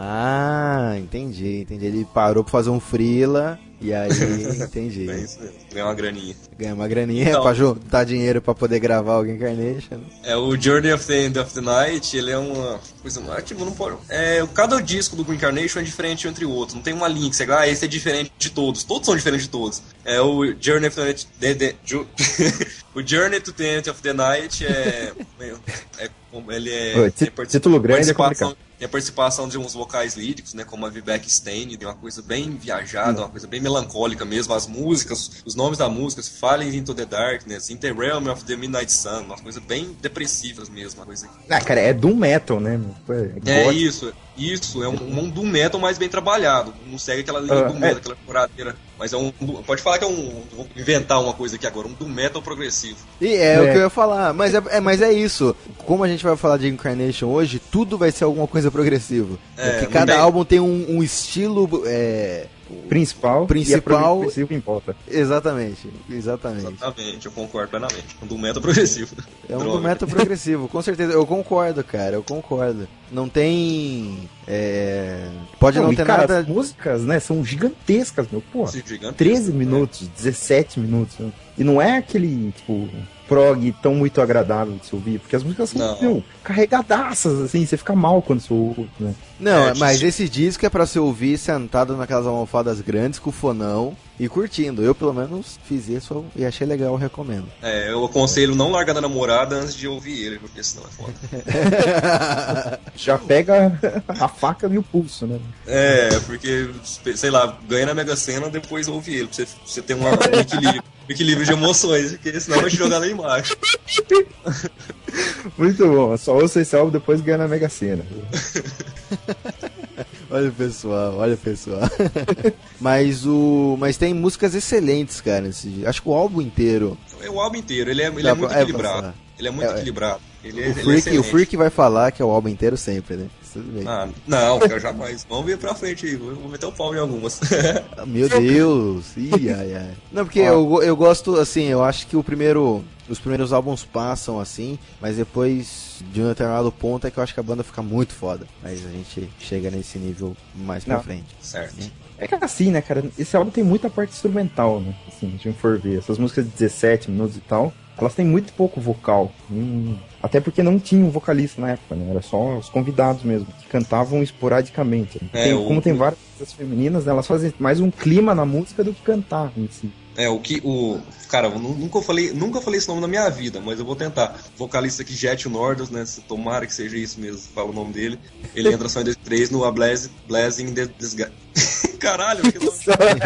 Ah, entendi, entendi. Ele parou pra fazer um freela e aí, entendi. É isso mesmo, ganhar uma graninha. Ganhar uma graninha então, pra juntar dinheiro pra poder gravar o Reincarnation. É, o Journey of the End of the Night, ele é uma coisa mais, tipo, não pode... É, cada disco do Reincarnation é diferente entre o outro, não tem uma linha que você, ah, esse é diferente de todos, todos são diferentes de todos. É o Journey of the Night... De, de, de, o Journey to the End of the Night é... é ele é... Oi, t- título grande é complicado. Tem a participação de uns vocais líricos, né, como a Vivek Stein, tem uma coisa bem viajada, hum. uma coisa bem melancólica mesmo. As músicas, os nomes da música, Falling into the Darkness, In the Realm of the Midnight Sun, uma coisa bem depressivas mesmo. Uma coisa... Ah, cara, é doom metal, né? É, é isso, isso, é um, um doom metal mais bem trabalhado. Não segue aquela linha uh, doom metal, é... aquela curadeira. Mas é um. Pode falar que é um. Vou inventar uma coisa aqui agora, um doom metal progressivo. E é, é. o que eu ia falar, mas é, é, mas é isso. Como a gente vai falar de Incarnation hoje, tudo vai ser alguma coisa progressiva. É, porque cada bem... álbum tem um, um estilo. É... Principal, principal e é progressivo importa. Exatamente, exatamente. Exatamente, eu concordo plenamente. Um doom metal progressivo. É um doom metal progressivo, com certeza. Eu concordo, cara, eu concordo. Não tem... É... Pode não, não ter cara, nada... As músicas, né, são gigantescas, meu. Pô, treze minutos, é. dezessete minutos. Né? E não é aquele, tipo... prog tão muito agradável de se ouvir, porque as músicas são meu, carregadaças, assim, você fica mal quando você ouve, né? Não, é, mas esse disco é pra você ouvir sentado naquelas almofadas grandes com o fonão e curtindo. Eu, pelo menos, fiz isso e achei legal, eu recomendo. É, eu aconselho não largar da namorada antes de ouvir ele, porque senão é foda. Já pega a faca e o pulso, né? É, porque, sei lá, ganha na Mega Sena, depois ouve ele, pra você, pra você ter uma, um equilíbrio. Equilíbrio de emoções, porque senão vai te jogar lá embaixo. Muito bom, só ouça esse álbum depois ganha na Mega Sena. Olha o pessoal, olha o pessoal. Mas o, mas tem músicas excelentes, cara. Esse, acho que o álbum inteiro. É o álbum inteiro, ele é, ele é muito é, equilibrado. Ele é muito é, equilibrado. Ele, o, ele Freak, é o Freak vai falar que é o álbum inteiro sempre, né? Tudo bem. Ah, não, cara, jamais. Vamos ver pra frente aí. Vou meter o pau em algumas. Meu Deus. Ih, ai, ai. Não, porque eu, eu gosto, assim, eu acho que o primeiro... Os primeiros álbuns passam assim, mas depois de um determinado ponto é que eu acho que a banda fica muito foda. Mas a gente chega nesse nível mais pra não. frente. Certo. É que assim, né, cara, esse álbum tem muita parte instrumental, né? Assim, se a gente for ver, essas músicas de dezessete minutos e tal, elas têm muito pouco vocal. Hum, até porque não tinha um vocalista na época, né? Era só os convidados mesmo, que cantavam esporadicamente. É, tem, o... Como tem várias músicas femininas, né, elas fazem mais um clima na música do que cantar em si. É, o que o... Cara, eu nunca falei, nunca falei esse nome na minha vida, mas eu vou tentar. O vocalista aqui, Jet Nordos, né? Tomara que seja isso mesmo, fala o nome dele. Ele entra só em dois mil e três no A Blazing the Disguise. Caralho, que nome.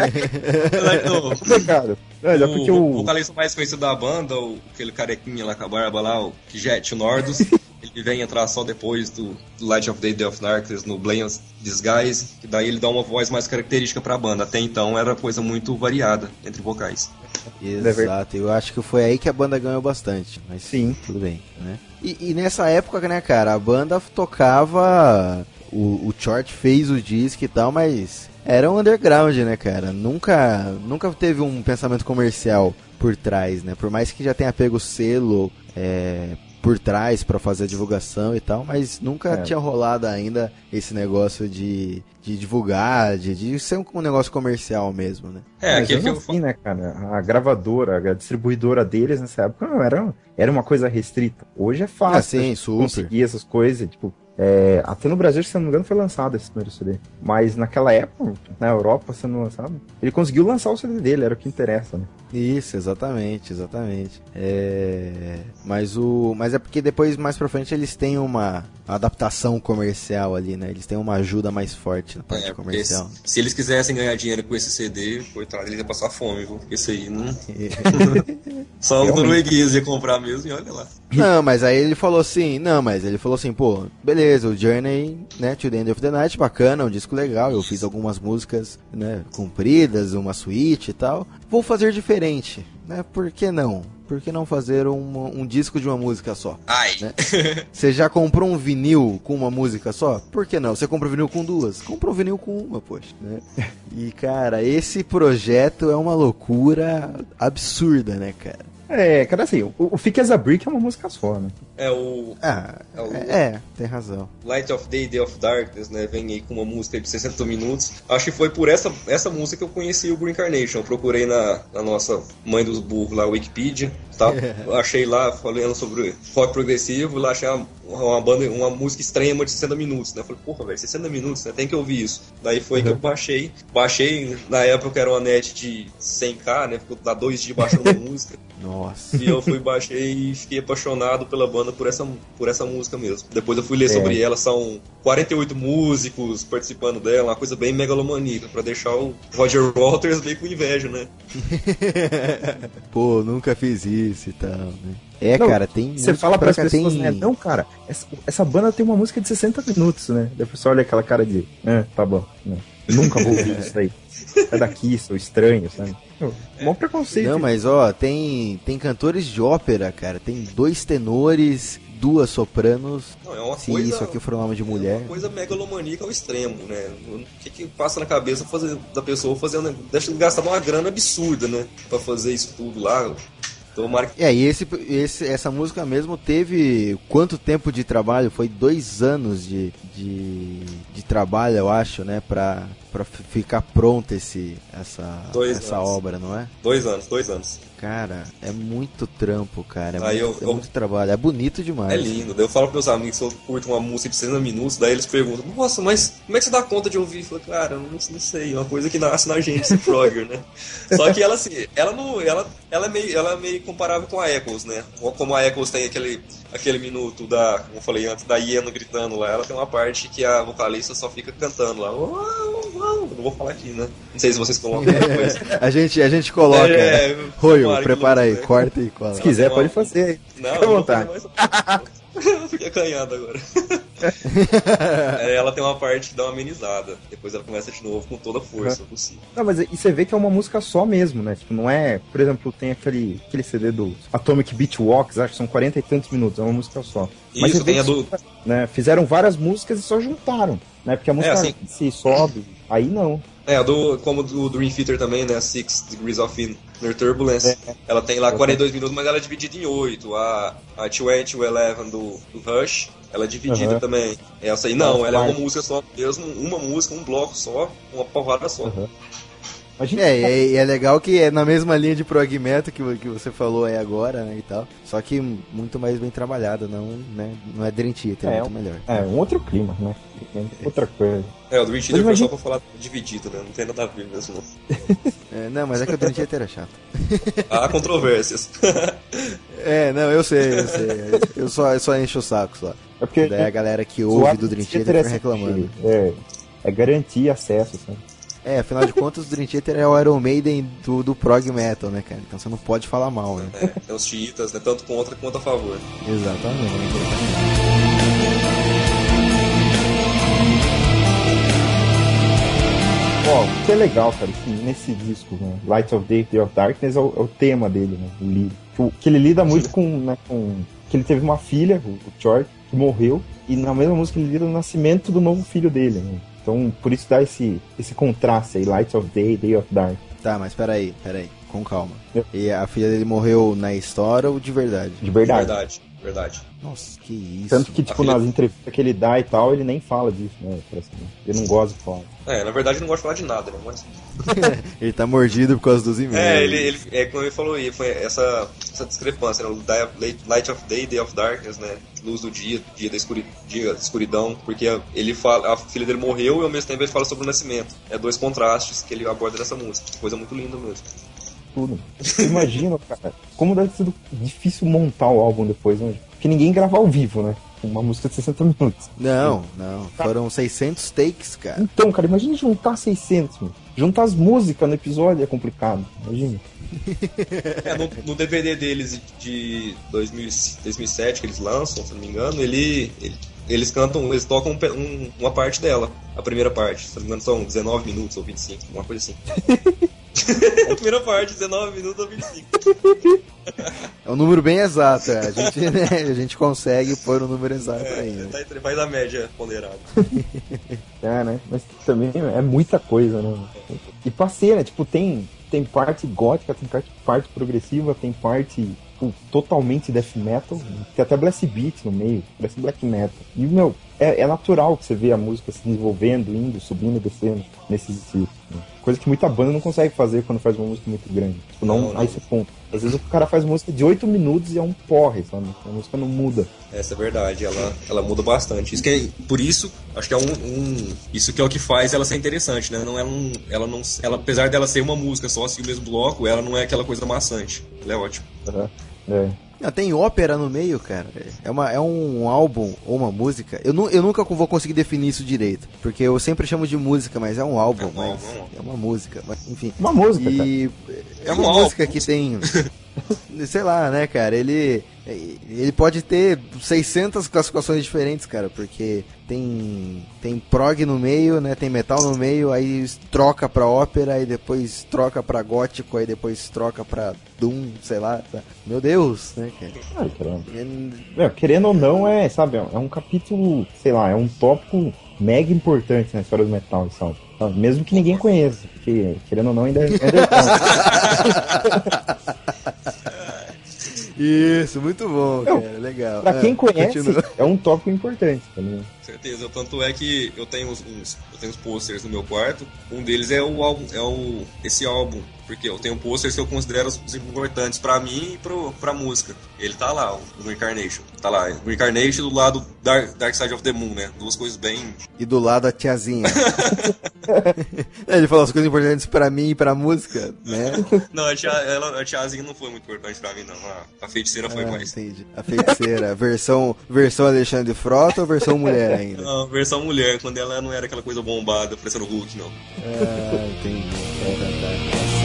Cara, é, o, porque o... o vocalista mais conhecido da banda, o, aquele carequinha lá com a barba lá, o Jet Nordos, ele vem entrar só depois do, do Light of the Day of Darkness no Blazing Disguise, que daí ele dá uma voz mais característica pra banda. Até então era coisa muito variada entre vocais. Exato, eu acho que foi aí que a banda ganhou bastante, mas sim, tudo bem, né? E, e nessa época, né, cara, a banda tocava, o, o Chort fez o disco e tal, mas era um underground, né, cara? Nunca, nunca teve um pensamento comercial por trás, né? Por mais que já tenha pego selo, é, por trás pra fazer a divulgação e tal, mas nunca É. tinha rolado ainda esse negócio de, de divulgar, de, de ser um, um negócio comercial mesmo, né? É, Mas aquele que mesmo eu assim, né, cara? A gravadora, a distribuidora deles nessa época não era, era uma coisa restrita. Hoje é fácil Ah, sim, de super. conseguir essas coisas, tipo. É, até no Brasil, se não me engano, foi lançado esse primeiro C D. Mas naquela época, na Europa sendo lançado, ele conseguiu lançar o C D dele, era o que interessa, né? Isso, exatamente, exatamente. É... Mas, o... Mas é porque depois, mais pra frente, eles têm uma adaptação comercial ali, né? Eles têm uma ajuda mais forte na parte É, porque comercial. se, se eles quisessem ganhar dinheiro com esse C D, coitado, eles iam passar fome, viu? Porque isso aí não. Só os noruegueses iam comprar mesmo e olha lá. Não, mas aí ele falou assim, não, mas ele falou assim, pô, beleza, o Journey, né, To the End of the Night, bacana, um disco legal, eu fiz algumas músicas, né, compridas, uma suíte e tal, vou fazer diferente, né, por que não? Por que não fazer um, um disco de uma música só? Ai! Né? Você já comprou um vinil com uma música só? Por que não? Você compra um vinil com duas? Compra um vinil com uma, poxa, né? E, cara, esse projeto é uma loucura absurda, né, cara? É, cara, assim, o, o Fique as a Brick é uma música só, né? É o Ah, É o- é, é, tem razão. Light of Day, Day of Darkness, né? Vem aí com uma música de sessenta minutos. Acho que foi por essa, essa música que eu conheci o Green Carnation. Eu procurei na, na nossa mãe dos burros lá, Wikipedia. Tá? Eu achei lá, falando sobre rock progressivo, lá achei uma, uma banda, uma música extrema de sessenta minutos, né? Eu falei, porra, velho, sessenta minutos, né? Tem que ouvir isso. Daí foi que eu baixei. Baixei, na época era uma net de cem k, né? Ficou dá dois dias baixando uma música. Nossa. E eu fui, baixei e fiquei apaixonado pela banda por essa, por essa música mesmo. Depois eu fui ler sobre ela, são quarenta e oito músicos participando dela, uma coisa bem megalomaníaca, pra deixar o Roger Waters meio com inveja, né? Pô, nunca fiz isso e tal, né? É, Não, cara, tem... Você música fala pra pras cá, pessoas, tem... né? Não, cara, essa, essa banda tem uma música de sessenta minutos, né? Daí a pessoa olha aquela cara de, é, tá bom, né? Nunca vou ouvir isso aí. É daqui, sou estranho, sabe? Mó preconceito. Não, mas ó, tem, tem cantores de ópera, cara. Tem dois tenores, duas sopranos. Não, é uma Se coisa, isso aqui for o nome de mulher. É uma coisa megalomaníaca ao extremo, né? O que que passa na cabeça fazer, da pessoa fazendo... Deixa ele gastar uma grana absurda, né? Pra fazer isso tudo lá. Tomara que... É, e esse, esse, essa música mesmo teve quanto tempo de trabalho? Foi dois anos de, de, de trabalho, eu acho, né? Pra, pra f- ficar pronta esse, essa, Dois essa anos. obra, não é? Dois anos, dois anos. Cara, é muito trampo, cara. É, Aí muito, eu- é eu- muito trabalho. É bonito demais. É lindo. Daí eu falo pros meus amigos que eu curto uma música de sessenta minutos, daí eles perguntam, nossa, mas como é que você dá conta de ouvir? Eu falo, cara, eu não, não sei, é uma coisa que nasce na gente, esse progger, né? Só que ela, assim, ela não. Ela, ela, é meio, ela é meio comparável com a Echoes, né? Como a Echoes tem aquele, aquele minuto da, como eu falei antes, da hiena gritando lá, ela tem uma parte que a vocalista só fica cantando lá. Uau, uau. Eu não vou falar aqui, né? Não sei se vocês colocam depois. a, gente, a gente coloca. É, Roio, tomara que prepara não, aí, né? corta e cola. Se quiser, Não, pode fazer. Não, Fica à não vou vontade. fazer mais. Fiquei acanhado agora. É, ela tem uma parte que dá uma amenizada. Depois ela começa de novo com toda a força possível. Não, mas e você vê que é uma música só mesmo, né? Tipo, não é... Por exemplo, tem aquele, aquele C D do Atomic Beach Walks, acho que são quarenta e tantos minutos, é uma música só. Mas Isso, você vê tem a que, do. né, fizeram várias músicas e só juntaram, né? Porque a música assim- se sobe, aí não. É, a do, como do Dream Theater também, né? Six Degrees of Inner Turbulence. Ela tem lá quarenta e dois minutos, mas ela é dividida em oito. A, a Two Eight to Eleven do, do Rush, ela é dividida Uhum. também. Essa aí não, Nossa, ela é uma vai. música só mesmo, uma música, um bloco só, uma porrada só. Uhum. Imagina, É, e é, e é legal que é na mesma linha de prog metal que, vo- que você falou aí agora, né, e tal. Só que muito mais bem trabalhado, não, né, não é Dream Theater, é É, muito melhor. é um outro clima, né? É outra coisa. É, o Dream Theater foi imagina- só pra falar dividido, né? Não tem nada a ver mesmo. É, não, mas é que o Dream Theater é chato. Há controvérsias. É, não, eu sei, eu sei. Eu só, eu só encho o saco, só. É porque Daí a galera que zoar ouve do Dream Theater fica é reclamando. É, é garantir acesso, sabe? É, afinal de contas, o Dream Theater é o Iron Maiden do, do prog metal, né, cara? Então você não pode falar mal, né? É, tem os chiitas, né? Tanto contra quanto a favor. Exatamente. Ó, o que é legal, cara, que nesse disco, né, Light of Day, Day of Darkness, é o, é o tema dele, né, o li- que, que ele lida muito com, né, com... que ele teve uma filha, o, o Chord, que morreu, e na mesma música ele lida o nascimento do novo filho dele, né? Então, por isso dá esse, esse contraste aí, Light of Day, Day of Dark. Tá, mas peraí, peraí. com calma. E a filha dele morreu na história ou de verdade? De verdade. Verdade, verdade. Nossa, que isso. Tanto que, tipo, filha- nas entrevistas que ele dá e tal, ele nem fala disso, né? Parece que ele não gosta de falar. É, na verdade, eu não gosto de falar de nada, né? Mas... Ele tá mordido por causa dos e-mails. É, ele, ele, é como ele falou aí, foi essa, essa discrepância, né? O Day- Light of Day, Day of Darkness, né? Luz do dia, dia da, escuri, dia da escuridão, porque ele fala, a filha dele morreu e ao mesmo tempo ele fala sobre o nascimento. É dois contrastes que ele aborda nessa música. Coisa muito linda mesmo. Tudo. Imagina, cara, como deve ser difícil montar o álbum depois, né? Porque ninguém grava ao vivo, né? Uma música de sessenta minutos. Não, não. Foram seiscentos takes, cara. Então, cara, imagina juntar seiscentos, mano. Juntar as músicas no episódio é complicado. Imagina. É, no, no D V D deles de dois mil, dois mil e sete que eles lançam, se não me engano, ele, ele, eles cantam, eles tocam um, um, uma parte dela, a primeira parte. Se não me engano, são dezenove minutos ou vinte e cinco, uma coisa assim. A primeira parte, dezenove minutos ou vinte e cinco. É um número bem exato, é. A gente, né, a gente consegue pôr o número exato É, aí, né? tá entre, vai da média ponderada. É, né? Mas também é muita coisa, né? E pra ser, né? Tipo, tem, tem parte gótica, tem parte, parte progressiva, tem parte tipo, totalmente death metal, tem até blast beat no meio, parece black metal. E, meu, é, é natural que você vê a música se desenvolvendo, indo, subindo e descendo nesse estilo. Né? Coisa que muita banda não consegue fazer quando faz uma música muito grande. Tipo, não, Não, não. a esse ponto. Às vezes o cara faz música de oito minutos e é um porre, sabe? A música não muda. Essa é verdade, ela, ela muda bastante. Isso que é, por isso, acho que é um, um. Isso que é o que faz ela ser interessante, né? Não é um. Ela não. Ela, apesar dela ser uma música só, assim, o mesmo bloco, ela não é aquela coisa maçante. Ela é ótima. Tá? É. Não, tem ópera no meio, cara. É, uma, é um álbum ou uma música. Eu, nu, eu nunca vou conseguir definir isso direito. Porque eu sempre chamo de música, mas é um álbum. É um mas álbum. é uma música. Mas, enfim. Uma música, E é uma Um música álbum. que tem. Sei lá, né, cara? Ele. Ele pode ter seiscentas classificações diferentes, cara, porque tem tem prog no meio, né, tem metal no meio, aí troca pra ópera, aí depois troca pra gótico, aí depois troca pra doom, sei lá. Tá? Meu Deus, né, cara? Ai, caramba. É- Meu, querendo ou não, é, sabe, é um capítulo, sei lá, é um tópico mega importante na história do metal, sabe? Sabe? Mesmo que ninguém conheça, porque, querendo ou não, ainda é underground. Isso, muito bom, Não, cara, legal. Pra É, quem conhece, continua. é um tópico importante, tá ligado? Certeza, tanto é que eu tenho uns, uns- eu tenho uns posters no meu quarto. Um deles é o álbum, é o esse álbum, porque eu tenho posters que eu considero os importantes pra mim e pro, pra música. Ele tá lá, o Reincarnation. Tá lá, Reincarnation do lado Dark, Dark Side of the Moon, né? Duas coisas bem. E do lado a tiazinha. Ele falou as coisas importantes pra mim e pra música, né? Não, a, tia, ela, a tiazinha não foi muito importante pra mim, não. A, a feiticeira foi Ah, mais. entendi. A feiticeira, versão, versão Alexandre Frota ou versão mulher ainda? Não, versão mulher, quando ela não era aquela coisa bombada, parecendo Hulk, não. Ah, entendi. É, tá, tá, tá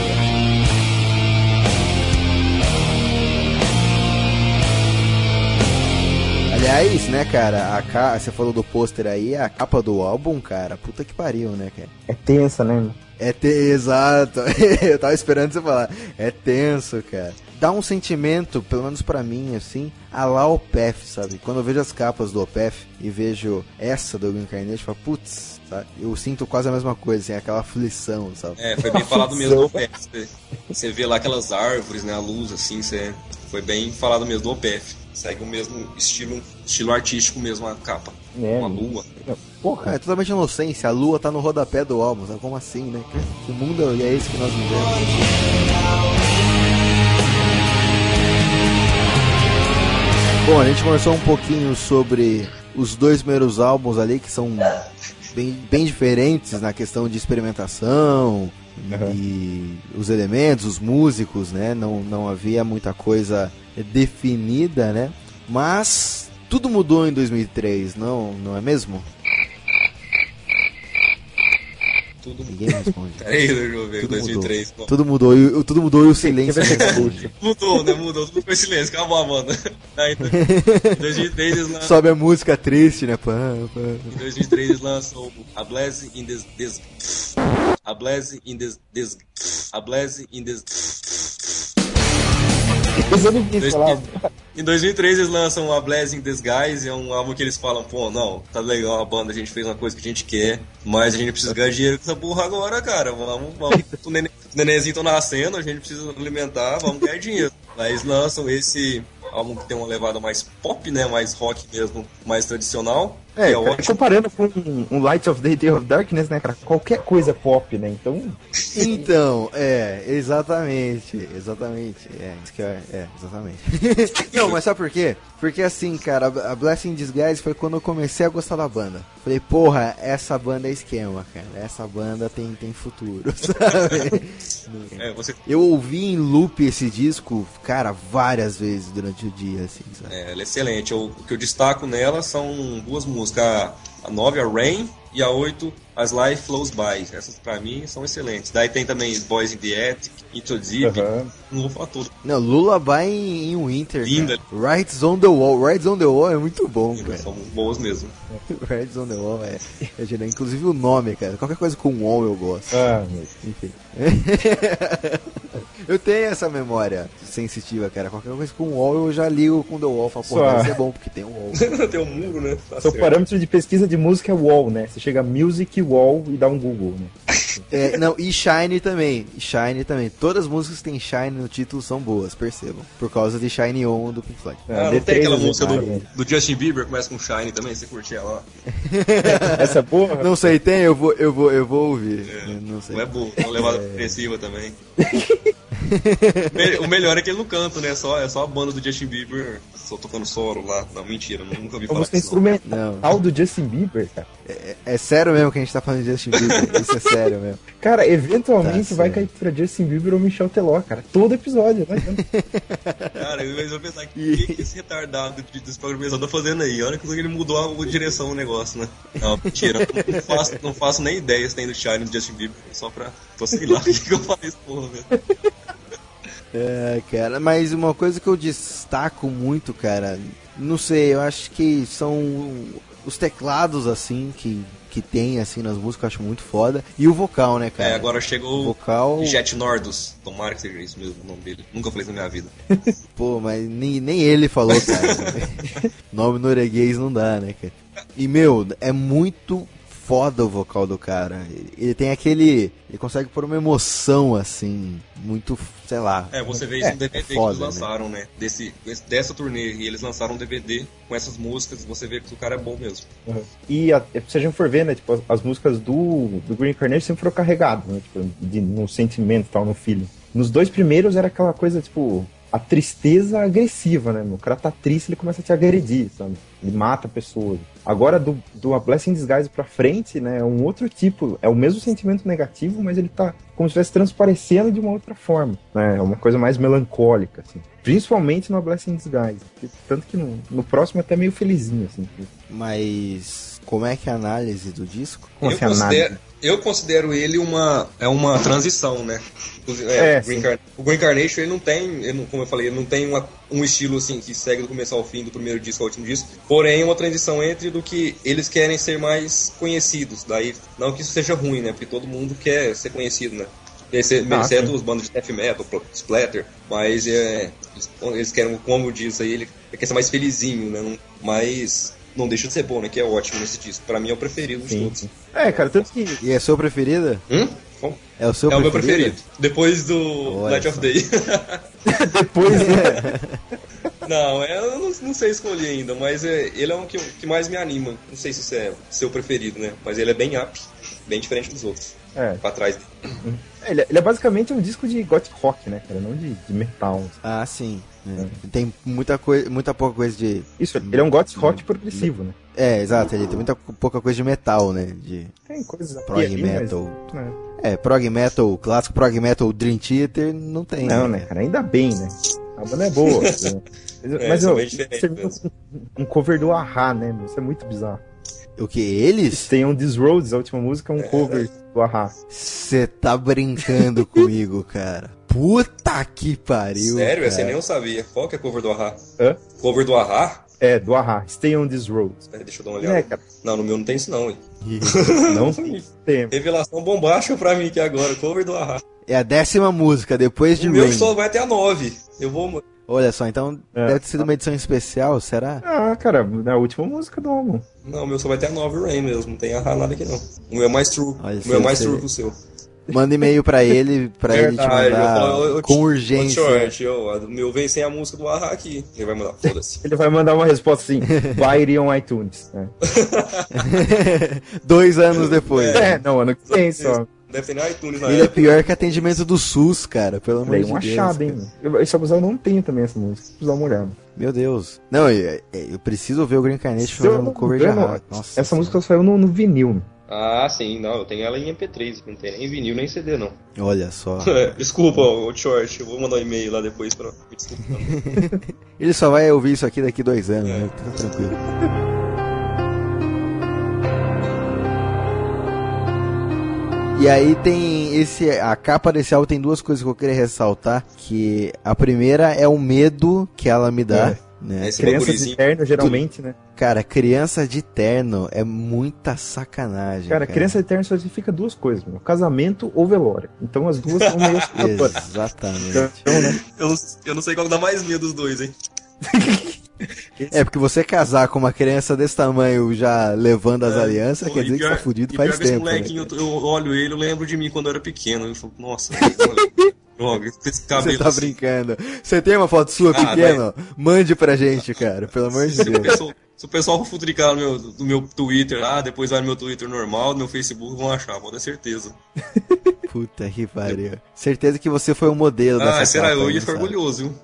certo. Aliás, né, cara, a ca... você falou do pôster aí, a capa do álbum, cara, puta que pariu, né, cara? É tensa, né? É te... Exato, eu tava esperando você falar. É tenso, cara. Dá um sentimento, pelo menos pra mim, assim, a lá O P E F, sabe? Quando eu vejo as capas do O P E F e vejo essa do Reincarnation, eu falo, putz, sabe? Eu sinto quase a mesma coisa, assim, aquela aflição, sabe? É, foi bem falado mesmo do O P E F. Você, você vê lá aquelas árvores, né, a luz, assim, você, foi bem falado mesmo do O P E F. Segue o mesmo estilo, estilo artístico mesmo, a capa. É, Uma lua. Porra, Ah, é totalmente inocência, a lua tá no rodapé do álbum, sabe? Como assim, né? Que mundo é esse que nós vivemos? Bom, a gente conversou um pouquinho sobre os dois primeiros álbuns ali, que são bem, bem diferentes na questão de experimentação, Uhum. e os elementos, os músicos, né? Não, não havia muita coisa definida, né? Mas tudo mudou em dois mil e três, não, não é mesmo? Tudo Ninguém responde. Peraí, deixa eu ver, Tudo dois mil e três. mudou. Tudo mudou, e, o- tudo mudou e o silêncio responde. Mudou, né? Mudou, tudo foi silêncio, acabou a banda. Aí, em dois mil e três eles lançam, Sobe a música triste, né? Pá, pá. em dois mil e três eles lançam A Blessing in this, this A Blessing in this, this A Blessing in this Mas eu não vi Dois- falar. Em dois mil e três eles lançam a Blazing Disguise, é um álbum que eles falam, pô, não, tá legal a banda, a gente fez uma coisa que a gente quer, mas a gente precisa ganhar dinheiro com essa porra agora, cara. Vamos, vamos. O neném, os nenenzinhos estão nascendo, a gente precisa alimentar, vamos ganhar dinheiro. Aí eles lançam esse álbum que tem uma levada mais pop, né, mais rock mesmo, mais tradicional. É, que é cara, ótimo. comparando com um Light of the Day of Darkness, né, cara? Qualquer coisa é pop, né? Então, Então, é, exatamente, exatamente, é, isso que é, é, exatamente. Não, mas sabe por quê? Porque assim, cara, a Blessing in Disguise foi quando eu comecei a gostar da banda. Falei, porra, essa banda é esquema, cara, essa banda tem, tem futuro, sabe? É, você, Eu ouvi em loop esse disco, cara, várias vezes durante o dia, assim, sabe? é, ela é excelente. Eu- o que eu destaco nela são duas músicas, a- a nove, a Rain, e a oito, As Life Flows By. Essas pra mim são excelentes. Daí tem também Boys in the Attic, Into Deep, Aham. não vou falar tudo. Não, Lullaby em, em Winter, Linda. cara. Rights on the Wall, Rights on the Wall é muito bom, cara. São boas mesmo. Rights on the Wall é, é genial. Inclusive o nome, cara, qualquer coisa com wall eu gosto. ah, meu. Enfim. Eu tenho essa memória sensitiva, cara. Qualquer coisa com wall eu já ligo com the wall. Falo, pô, Só- deve ser bom, porque tem um wall. Tem um muro, né? Tá Seu certo. parâmetro de pesquisa de música é wall, né? Você chega a music wall e dá um Google, né? É, não, e Shine também. E Shine também. Todas as músicas que tem Shine no título são boas, percebam. Por causa de Shine On do Pink Floyd. Ah, não D tem três, aquela né, música cara? do, do Justin Bieber, começa com Shine também, você curte ela lá? Essa é boa? Não sei, tem? Eu vou, eu vou, eu vou ouvir. Não sei. Não é boa, é uma levada depressiva também. Me- O melhor é que ele não canta, né? É só, é só a banda do Justin Bieber só tocando solo lá. Não, mentira, nunca vi A falar música disso. não. instrumental do Justin Bieber, cara. É, é sério mesmo que a gente tá falando de Justin Bieber. Isso é sério mesmo. Cara, eventualmente Tá vai certo. cair pra Justin Bieber ou Michel Teló, cara. Todo episódio, né? Cara, eu vou pensar que o que, que esse retardado de- desse programação tá fazendo aí? Olha que ele mudou a direção do negócio, né? Não, mentira, não faço, não faço nem ideia se tem do Shine do Justin Bieber, só pra. Tô sei lá o que, que eu falei isso, porra, velho. É, cara, mas uma coisa que eu destaco muito, cara, não sei, eu acho que são os teclados, assim, que, que tem, assim, nas músicas, eu acho muito foda. E o vocal, né, cara? É, agora O chegou vocal, o Jet Nordus. Tomara que seja isso mesmo o nome dele. Nunca falei isso na minha vida. pô, mas nem, nem ele falou, cara. Nome norueguês não dá, né, cara? E, meu, é muito foda o vocal do cara. Ele tem aquele... Ele consegue pôr uma emoção, assim, muito, sei lá. É, você vê isso no D V D que foda, eles lançaram, né? Desse, desse- dessa turnê. E eles lançaram um D V D com essas músicas. Você vê que o cara é bom mesmo. E a, se a gente for ver, né, tipo, as, as músicas do, do Green Carnation sempre foram carregadas, né, tipo, de, no sentimento e tal, no feeling. Nos dois primeiros era aquela coisa, tipo, a tristeza agressiva, né, meu? O cara tá triste, ele começa a te agredir, sabe? Ele mata pessoas. Agora, do, do A Blessing in Disguise pra frente, né, é um outro tipo, é o mesmo sentimento negativo, mas ele tá como se estivesse transparecendo de uma outra forma, né? É uma coisa mais melancólica, assim. Principalmente no A Blessing in Disguise. Tanto que no, no próximo é até meio felizinho, assim. Mas como é que é a análise do disco? Como Eu assim, a considero, análise? eu considero ele uma, é uma transição, né? Inclusive, É, o, Green sim. Car- o Green Carnation, ele não tem, ele não- como eu falei, ele não tem uma- um estilo assim que segue do começo ao fim, do primeiro disco ao último disco, porém é uma transição entre do que eles querem ser mais conhecidos. Daí, não que isso seja ruim, né? Porque todo mundo quer ser conhecido, né? Esse- Ah, exceto sim. os bandos de death metal, pro- splatter, mas é, eles, eles querem, como diz aí, ele quer ser mais felizinho, né? Não- mas não deixa de ser bom, né? Que é ótimo nesse disco. Pra mim é o preferido de Sim, todos. sim. É, cara, tanto que E é sua preferida? Hum? Como? É o seu É o meu preferido? preferido. Depois do Olha Light of só. Day. depois, né, Não, é, eu não, não sei escolher ainda, mas é, ele é um que, que mais me anima. Não sei se isso é seu preferido, né? Mas ele é bem up, bem diferente dos outros. é, Pra trás dele. ele, ele é basicamente um disco de gothic rock, né, cara, não de, de metal. Ah, sim. É. Tem muita coisa, muita pouca coisa de... Isso, ele é um gothic rock progressivo, né? É, exato, ele tem muita pouca coisa de metal, né? De Tem coisas aqui prog e ali, mas- metal. né? É, prog metal, clássico prog metal Dream Theater não tem. Não, né, cara, ainda bem, né? A banda é boa. né? Mas, É, mas são eu, bem diferentes você viu mesmo. um, um cover do Ahá, né? meu? Isso é muito bizarro. O que? Eles? Tem um This Roads, a última música, é um cover do Ahá. Você tá brincando comigo, cara. Puta que pariu. Sério? cara. Essa eu nem eu sabia. Qual que é cover do Ahá? Hã? Cover do Ahá? É, do Ahá. Stay on This Road. É, deixa eu dar uma olhada. É, cara. Não, no meu não tem isso não, hein? Não tem. Revelação bombástica pra mim aqui agora, cover do Ahá. É a décima música, depois de O meu Rain. só vai até a nove. Eu vou... Olha só, então É. deve ter sido uma edição especial, será? Ah, cara, a última música do álbum. Não, o meu só vai ter a nove Rain mesmo, não tem a nada aqui não. O meu é mais true. Olha, o meu é se mais você- true que o seu. Manda e-mail pra ele, pra ele te Verdade, mandar eu falo, eu- eu- com Ô, urgência. Short, eu, o meu vem sem a música do Ahá aqui. Ele vai mandar, foda-se. Ele vai mandar uma resposta assim, buy it on iTunes. né? Dois anos depois. É, não, ano que vem só. Deve ter nem iTunes na Ele é época. pior que atendimento do SUS, cara, pelo amor Dei de um Deus. achado, hein? Eu, esse álbum eu não tenho também essa música, preciso dar uma olhada. Meu Deus. Não, eu, eu preciso ver o Green Carnation Se eu fazendo não um cover me de engano, Ahá. Nossa Essa senhora. música saiu no, no vinil. Ah, sim, não, eu tenho ela em M P três, não tem nem vinil, nem C D, não. Olha só. É, desculpa, ô Short, eu vou mandar um e-mail lá depois pra... Me desculpa. Ele só vai ouvir isso aqui daqui dois anos, né? Fica tranquilo. E aí tem esse. A capa desse álbum tem duas coisas que eu queria ressaltar. Que a primeira é o medo que ela me dá. É. Né? Esse Criança de bagulhozinho. terno, geralmente, né? Cara, criança de terno é muita sacanagem. Cara, criança de terno só significa duas coisas, meu. Casamento ou velório. Então as duas são meio assustadores. Exatamente. Então, né? Eu não, eu não sei qual que dá mais medo dos dois, hein. É porque você casar com uma criança desse tamanho já levando as alianças, Pô, quer e dizer que pior- tá fudido e faz pior que esse tempo. Né? molequinho, eu, eu olho ele, eu lembro de mim quando eu era pequeno. Eu falo, nossa, olha, droga, esse cabelo Você tá assim. brincando. Você tem uma foto sua Ah, pequena? Mande pra gente, cara. Pelo amor de Se o Deus. pessoal, se o pessoal for futricar no meu, no meu Twitter lá, depois vai no meu Twitter normal, no meu Facebook, vão achar, pode ter certeza. Puta que pariu. Certeza que você foi o modelo dessa Ah, será? capa Eu aí, ia ficar sabe? orgulhoso, viu?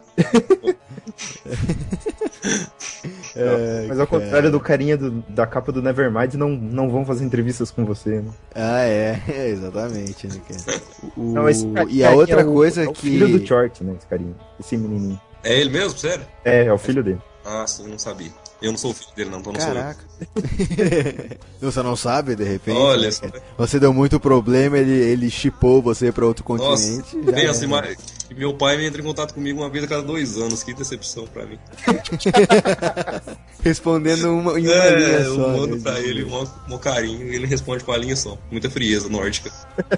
É, Mas ao cara. contrário do carinha do- da capa do Nevermind, não, não vão fazer entrevistas com você, né? Ah, é. É, exatamente, né, cara? O- Não, esse ca- E a carinha outra é o- coisa é o que... filho do Chort, né, esse carinha. Esse menininho. É ele mesmo, sério? É, é o filho dele. Ah, sim, eu não sabia. Eu não sou o filho dele, não, então não sou eu. Caraca. Você não sabe, de repente? Olha né, só. cara? Você deu muito problema, ele, ele chipou você pra outro Nossa, continente. já pensa, era. ima- e meu pai entra em contato comigo uma vez a cada dois anos, que decepção pra mim. Respondendo uma, em uma É, linha eu só. mando né? pra ele um, um carinho e ele responde com a linha só. Muita frieza nórdica.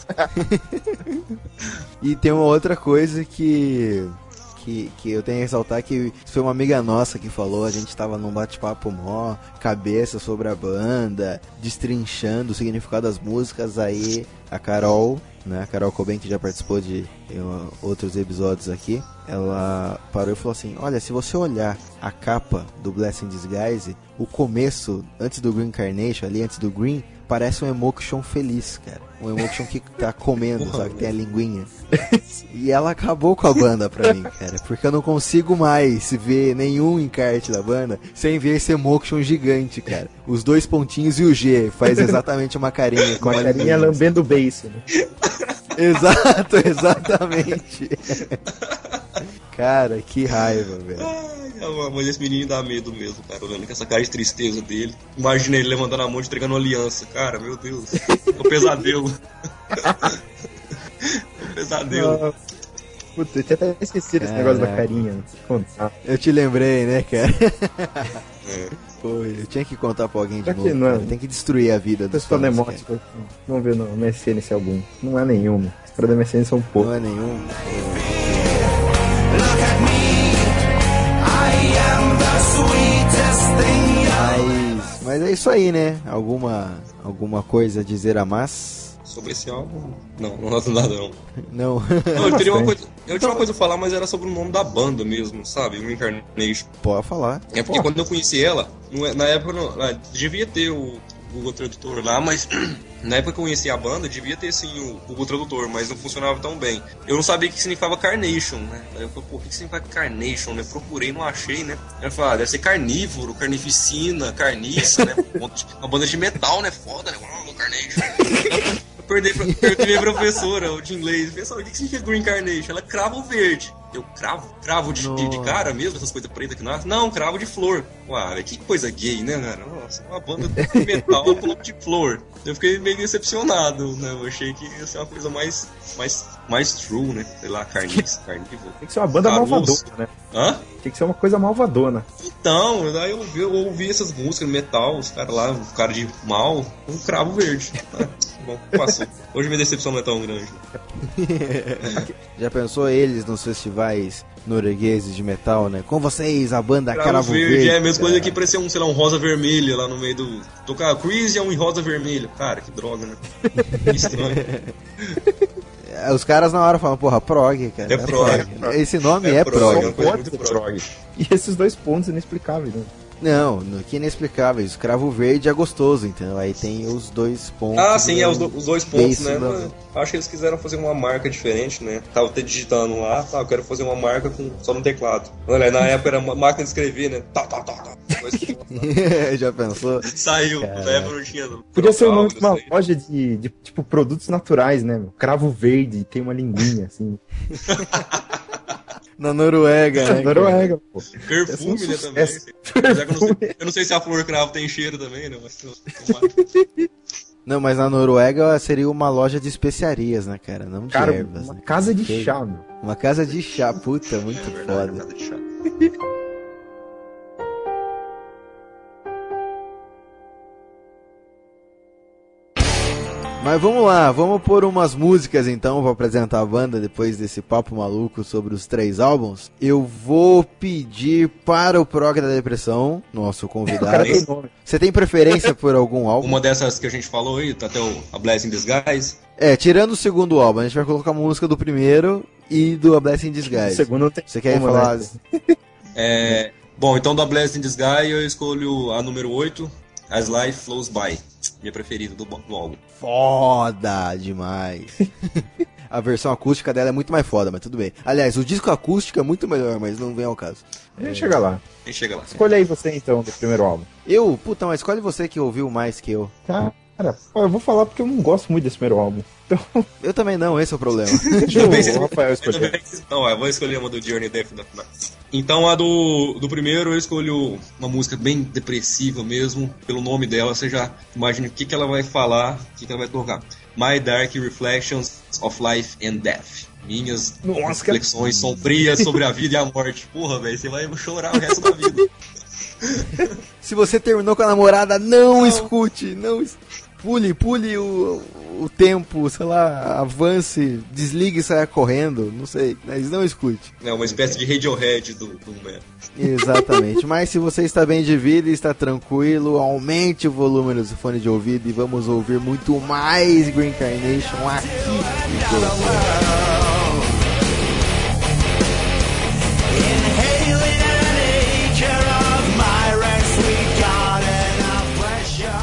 E tem uma outra coisa que, que, que eu tenho que ressaltar, que foi uma amiga nossa que falou, a gente tava num bate-papo mó, cabeça sobre a banda, destrinchando o significado das músicas, aí a Carol, né, a Carol Coben, que já participou de uh, outros episódios aqui, ela parou e falou assim, olha, se você olhar a capa do Blessing in Disguise, o começo, antes do Green Carnation, ali antes do Green, parece um emotion feliz, cara. Um emotion que tá comendo, sabe? Que tem a linguinha. E ela acabou com a banda pra mim, cara. Porque eu não consigo mais ver nenhum encarte da banda sem ver esse emotion gigante, cara. Os dois pontinhos e o G faz exatamente uma carinha com Uma a carinha linguinha. lambendo o beiço, né? Exato, exatamente. Cara, que raiva, velho. Ai, mas esse menino dá medo mesmo, cara. Olhando com essa cara de tristeza dele. Imagina ele levantando a mão e entregando uma aliança. Cara, meu Deus. É um pesadelo. É um pesadelo. Ah, Puta, eu tinha até esquecido esse negócio da carinha. Né? Contar. Eu te lembrei, né, cara? É. Pô, eu tinha que contar pra alguém de Será que novo, não é? cara. Tem que destruir a vida dos Pessoal da fãs, Emote, cara. vamos ver no M S N esse álbum. Não é nenhum. Os caras da M S N são poucos. Não é nenhum. Mas, mas é isso aí, né? Alguma, alguma coisa a dizer a mais? Sobre esse álbum? Não, não nada nada não. Não. Não, eu teria uma Bastante. coisa. Eu tinha uma coisa a falar, mas era sobre o nome da banda mesmo, sabe? Reincarnation. Pode falar. É porque quando eu conheci ela, não é- na época não, ah, devia ter o Google Tradutor lá, mas na época que eu conheci a banda, devia ter sim o Google Tradutor, mas não funcionava tão bem. Eu não sabia o que significava Carnation, né? Aí eu falei, pô, o que significa Carnation, né? Procurei, não achei, né? Aí eu falei, ah, deve ser carnívoro, carnificina, carniça, né? Uma banda de metal, né? Foda, né? Oh, Carnation. Eu perdi pra, perdi minha professora de inglês. Pessoal, o que significa Green Carnation? Ela cravo verde. Eu cravo? Cravo de, de, de cara mesmo? Essas coisas pretas que nascem? Não, cravo de flor. Uau, que coisa gay, né, cara? Nossa, uma banda de metal com nome de flor. Eu fiquei meio decepcionado, né? Eu achei que ia ser uma coisa mais, mais, mais true, né? Sei lá, carniça, carnívoro. Tem que ser uma banda Caroço. malvadona, né? Hã? Tem que ser uma coisa malvadona. Então, daí eu ouvi, eu ouvi essas músicas de metal, os caras lá, o cara de mal, um cravo verde. Ah, bom, passou. Hoje minha decepção não é tão grande. Já pensou eles nos festivais noruegueses de metal, né? Com vocês, a banda Cravo Verde. Verde, é a mesma coisa cara. que parecia um, sei lá, um rosa vermelho lá no meio do... Tocar Crisium e rosa vermelho. Cara, que droga, né? Que estranho. Os caras na hora falam, porra, prog, cara. É prog. Esse nome é, É prog. prog, Só é uma coisa pode muito ser prog. prog. E esses dois pontos inexplicáveis, né? Não, no- que inexplicável. Isso, Cravo Verde é gostoso, entendeu? Aí tem os dois pontos. Ah, sim, né? é os, do- os dois pontos, Beiço né? da- Mas acho que eles quiseram fazer uma marca diferente, né? Tava até digitando lá, tá, eu quero fazer uma marca com, só no teclado. Olha, na época era uma máquina de escrever, né? Tá, tá, tá, tá. Depois que Já pensou? saiu, na época não tinha. Podia ser o nome de disso uma aí. loja de, de, tipo, produtos naturais, né? meu? Cravo Verde, tem uma linguinha, assim. Na Noruega, né? cara? Noruega, pô. Perfume, Esse é um né, também. sucesso. Apesar que eu, não sei, eu não sei se a flor cravo tem cheiro também, né? Mas Não, mas na Noruega seria uma loja de especiarias, né, cara? Não de Cara, ervas, uma né? casa de Que- chá, meu. Uma casa de chá, puta, muito é verdade, foda. nada de chato. Mas vamos lá, vamos pôr umas músicas então pra apresentar a banda depois desse papo maluco sobre os três álbuns. Eu vou pedir para o Prog da Depressão, nosso O cara convidado. tem nome. Você tem preferência por algum álbum? Uma dessas que a gente falou aí, tá até o A Blessing in Disguise. É, tirando o segundo álbum, a gente vai colocar uma música do primeiro e do A Blessing in O Disguise. segundo não tem Você quer como, falar? né? É, bom, então da Blessing in Disguise eu escolho a número oito, As Life Flows By. Minha preferida do, do álbum. Foda demais. A versão acústica dela é muito mais foda, mas tudo bem. Aliás, o disco acústico é muito melhor, mas não vem ao caso. A gente chega lá. A gente chega lá. Escolha aí você, então, do primeiro álbum. Eu, puta, mas escolhe você que ouviu mais que eu. Cara, ó, eu vou falar porque eu não gosto muito desse primeiro álbum. Então, Eu também não, esse é o problema. deixa Ainda bem que o Rafael Ainda escolher. bem que- Não, eu vou escolher uma do Journey Death da Final. Então a do, do primeiro eu escolho uma música bem depressiva mesmo. Pelo nome dela, você já imagina o que, que ela vai falar, o que, que ela vai tocar. My Dark Reflections of Life and Death. Minhas Nossa, que- reflexões sombrias sobre a vida e a morte. Porra, velho, você vai chorar o resto da vida. Se você terminou com a namorada, não, escute, não es- pule, pule o, o tempo, sei lá, avance, desligue e saia correndo, não sei, mas não escute. É uma espécie de Radiohead do, do metal. Exatamente, mas se você está bem de vida e está tranquilo, aumente o volume do seu fone de ouvido e vamos ouvir muito mais Green Carnation aqui. Inhaling the nature of my rest, sweet garden of pleasure.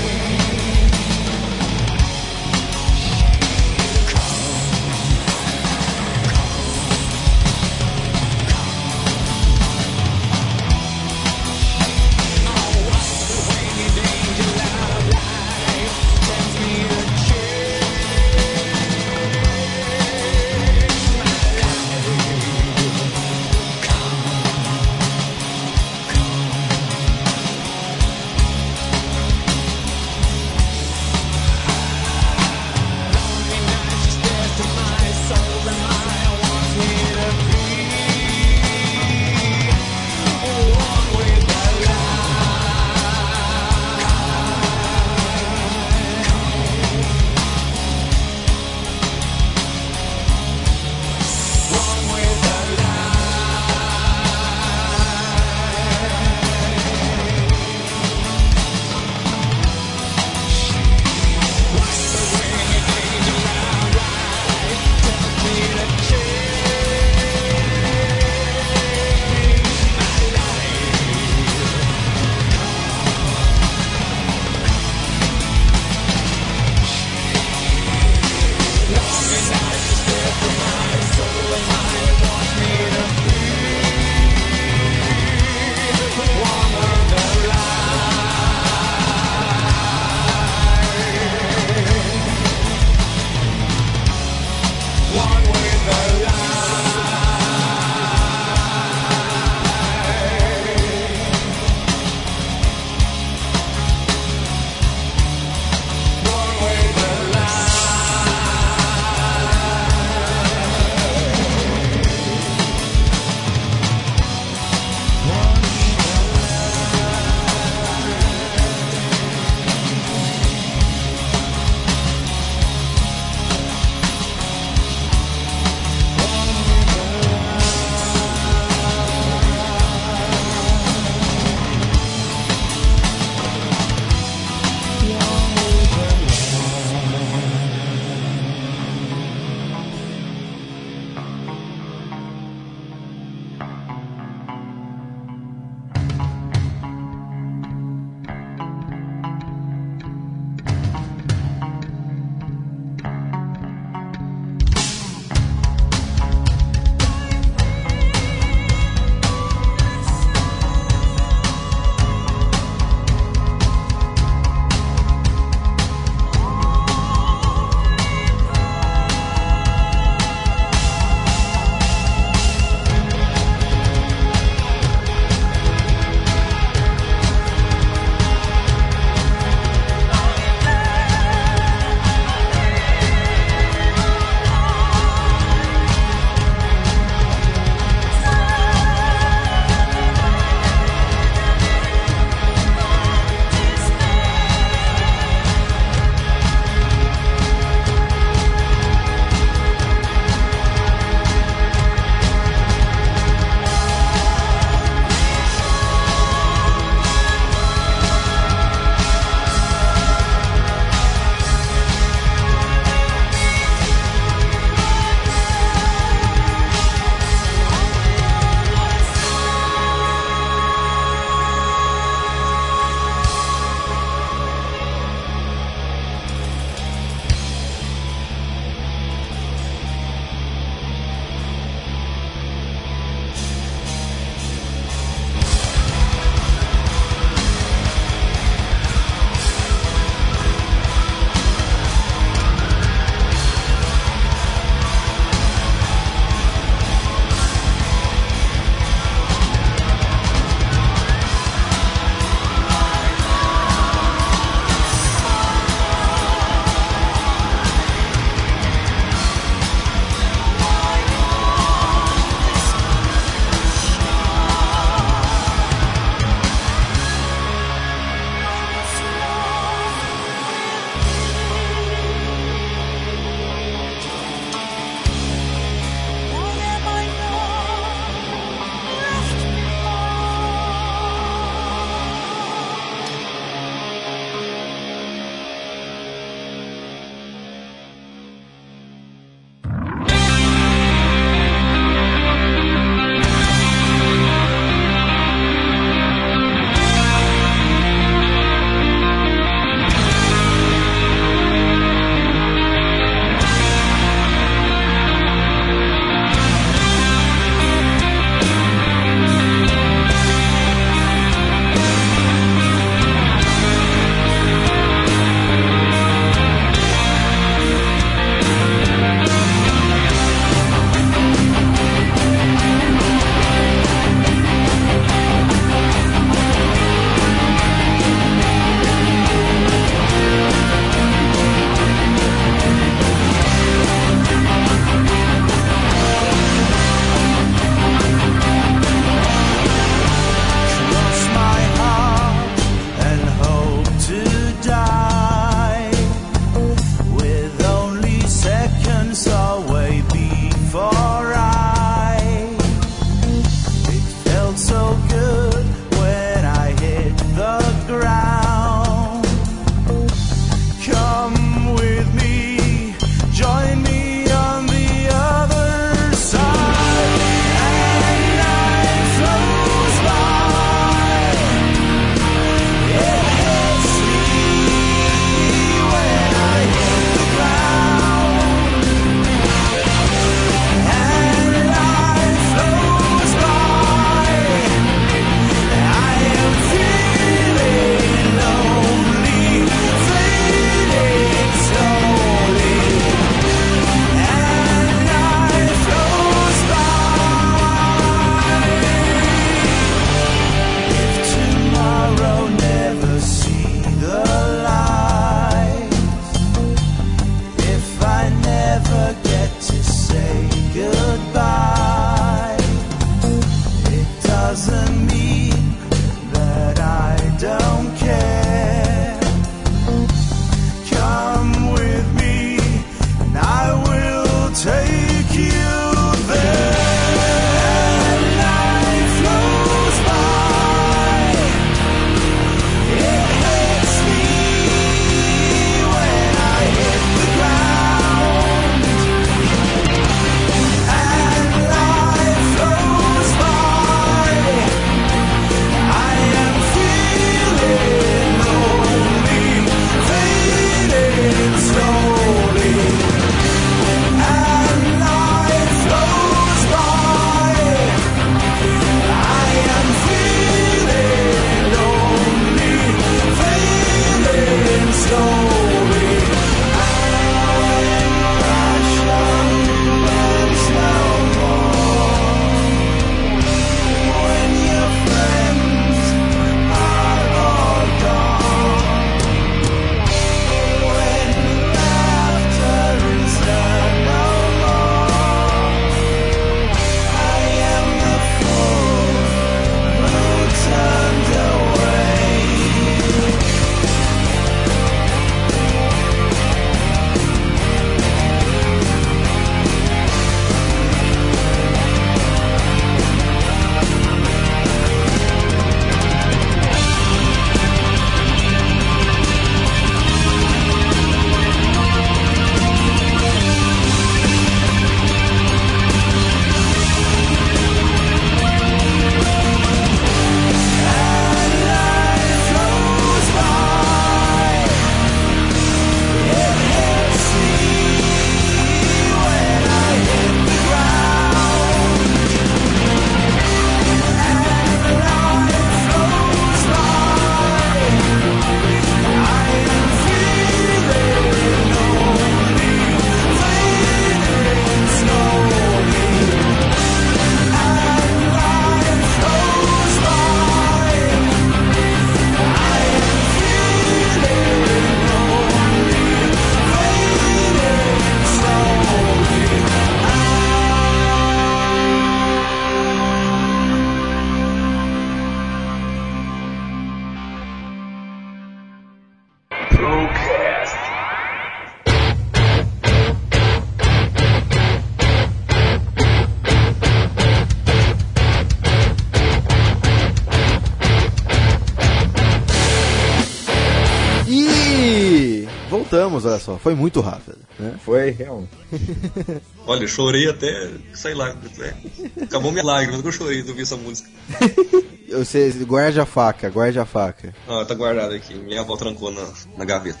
voltamos, olha só, foi muito rápido, né? Foi, realmente. Olha, eu chorei até, sei lá, é, acabou minha lágrima, eu chorei de ouvir essa música. Você guarde a faca, guarde a faca. Ah, tá guardado aqui, minha avó trancou na, na gaveta.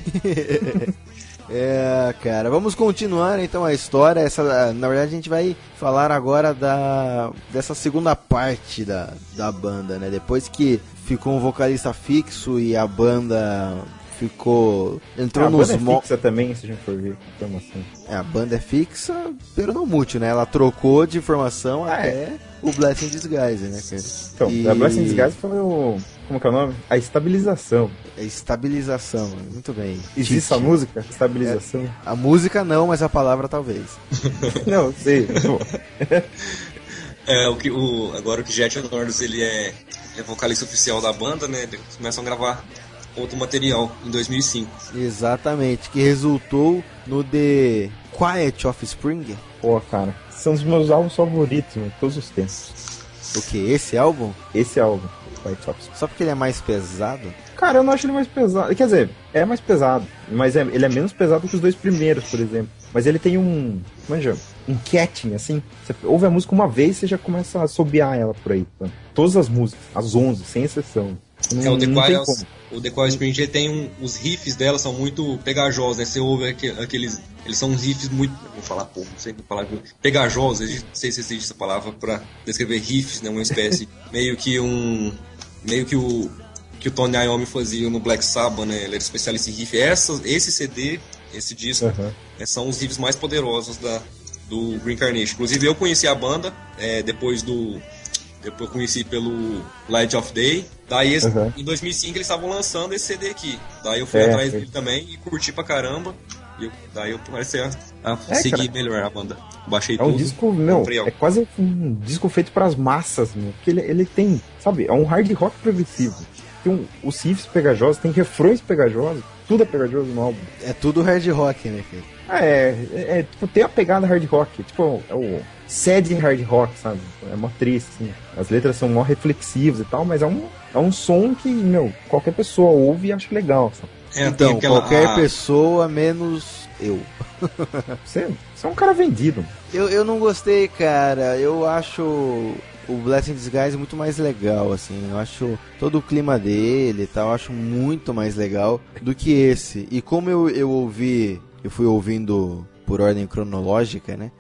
É, cara, vamos continuar então a história. Essa, na verdade, a gente vai falar agora da, dessa segunda parte da, da banda, né? Depois que ficou um vocalista fixo e a banda ficou... Entrou a nos banda é mo- fixa também, se a gente for ver a formação. É, a banda é fixa, pero não muito, né? Ela trocou de formação Ah, até é. o Blessing Disguise, né, cara? Então, E- a Blessing Disguise foi o... Como que é o nome? A estabilização. É estabilização, muito bem. Existe a Tite. música? Estabilização? A música não, mas a palavra talvez. Não, sei. Pô. É, o que, o, agora o que Jet Norris, ele é, é vocalista oficial da banda, né? Eles começam a gravar outro material em dois mil e cinco. Exatamente, que resultou no The Quiet of Spring. Pô, cara. São os meus álbuns favoritos, mano, todos os tempos. O que? Esse álbum? Esse álbum, White Top Spring. Só porque ele é mais pesado? Cara, eu não acho ele mais pesado. Quer dizer, é mais pesado, mas é, ele é menos pesado que os dois primeiros, por exemplo. Mas ele tem um, manja, um catching, assim. Você ouve a música uma vez, você já começa a assobiar ela por aí. Tá? Todas as músicas, as onze, sem exceção. Não, É, o The não tem Quiet, como. o The Quiet Spring ele tem um, os riffs dela são muito pegajosos, né? Você ouve aqu- aqueles, eles são uns riffs muito, vou falar pouco, não sei que palavra, pegajosos, não sei se existe essa palavra pra descrever riffs, né? Uma espécie, meio que um, meio que o que o Tony Iommi fazia no Black Sabbath, né? Ele era especialista em riff. Essa, esse C D, esse disco, Uhum. é, são os riffs mais poderosos da, do Green Carnation. Inclusive eu conheci a banda é, depois do Depois eu conheci pelo Light of Day. Daí, esse- Uhum. em dois mil e cinco, eles estavam lançando esse C D aqui. Daí eu fui É, atrás é. dele também e curti pra caramba. E eu- daí eu comecei a, a É, seguir cara. melhor a banda. Baixei É um tudo. disco, meu, comprei é algo. quase um disco feito pras massas, meu. Porque ele, ele tem, sabe, é um hard rock progressivo. Tem um, os riffs pegajosos, tem refrões pegajosos, tudo é pegajoso no álbum. É tudo hard rock, né, cara? Ah, é, é, é, tipo, tem a pegada hard rock, tipo, é o sad hard rock, sabe? É mó triste, assim. As letras são mó reflexivas e tal, mas é um, é um som que, meu, qualquer pessoa ouve e acha legal, sabe? É, tem Então, aquela- qualquer a- pessoa menos eu. Você, você é um cara vendido. eu. Eu não gostei, cara. Eu acho o Blessing Disguise muito mais legal, assim. Eu acho todo o clima dele e tal, eu acho muito mais legal do que esse. E como eu, eu ouvi, eu fui ouvindo por ordem cronológica, né?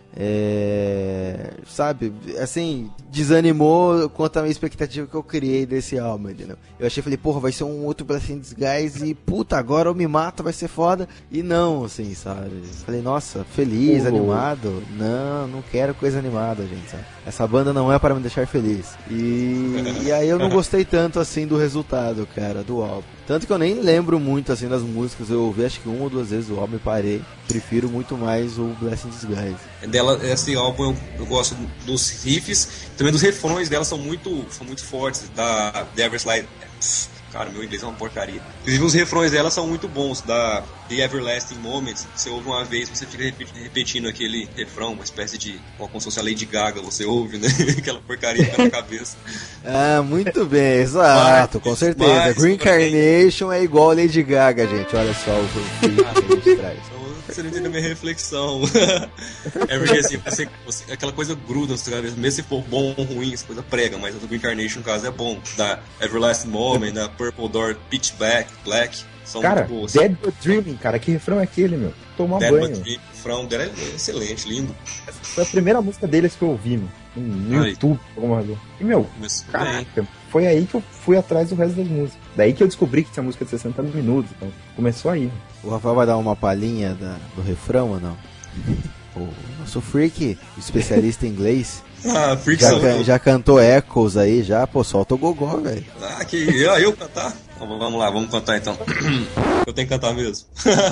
É, sabe, assim, desanimou quanto à minha expectativa que eu criei desse álbum, entendeu? Eu achei, falei, porra, vai ser um outro Blessing Disguise e puta, agora eu me mato, vai ser foda. E não, assim, sabe? Falei, nossa, feliz, Oh. animado. Não, não quero coisa animada, gente, sabe? Essa banda não é para me deixar feliz. E, e aí eu não gostei tanto, assim, do resultado, cara, do álbum. Tanto que eu nem lembro muito, assim, das músicas. Eu ouvi acho que uma ou duas vezes o álbum e parei. Prefiro muito mais o Blessing Disguise. Dela, esse álbum eu, eu gosto dos riffs, também dos refrões dela são muito, são muito fortes. Da The Everlasting, cara, meu inglês é uma porcaria. Inclusive os refrões dela são muito bons. Da The Everlasting Moments, você ouve uma vez, você fica repeti- repetindo aquele refrão, uma espécie de, como se fosse a Lady Gaga, você ouve, né? Aquela porcaria na cabeça. Ah, muito bem, exato, Mas- com certeza. mas- Green Carnation é igual Lady Gaga, gente. Olha só o que a gente traz. Então, você não entendeu a minha reflexão. É porque assim, você, você- aquela coisa gruda na sua cabeça, mesmo se for bom ou ruim, essa coisa prega, mas a do Green Carnation, no caso, é bom. Da Everlasting Moment, da Purple Door, Pitch Black, Black são Cara, muito boas. Dead but Dreaming, cara, que refrão é aquele, meu? Tomar Dead banho. But Dream, o frão dela é excelente, lindo. Foi a primeira música deles que eu ouvi, meu. No Aí. YouTube, alguma razão. E, meu, Começou bem. caraca, foi aí que eu fui atrás do resto das músicas. Daí que eu descobri que tinha música de sessenta minutos, então começou aí. O Rafael vai dar uma palhinha da- do refrão ou não? O nosso Freak, especialista em inglês, Ah, Freak já, são- can- já cantou Echoes aí, já, pô, solta o gogó, velho. Ah, que eu, eu cantar? Então, vamos lá, vamos cantar então. Eu tenho que cantar mesmo.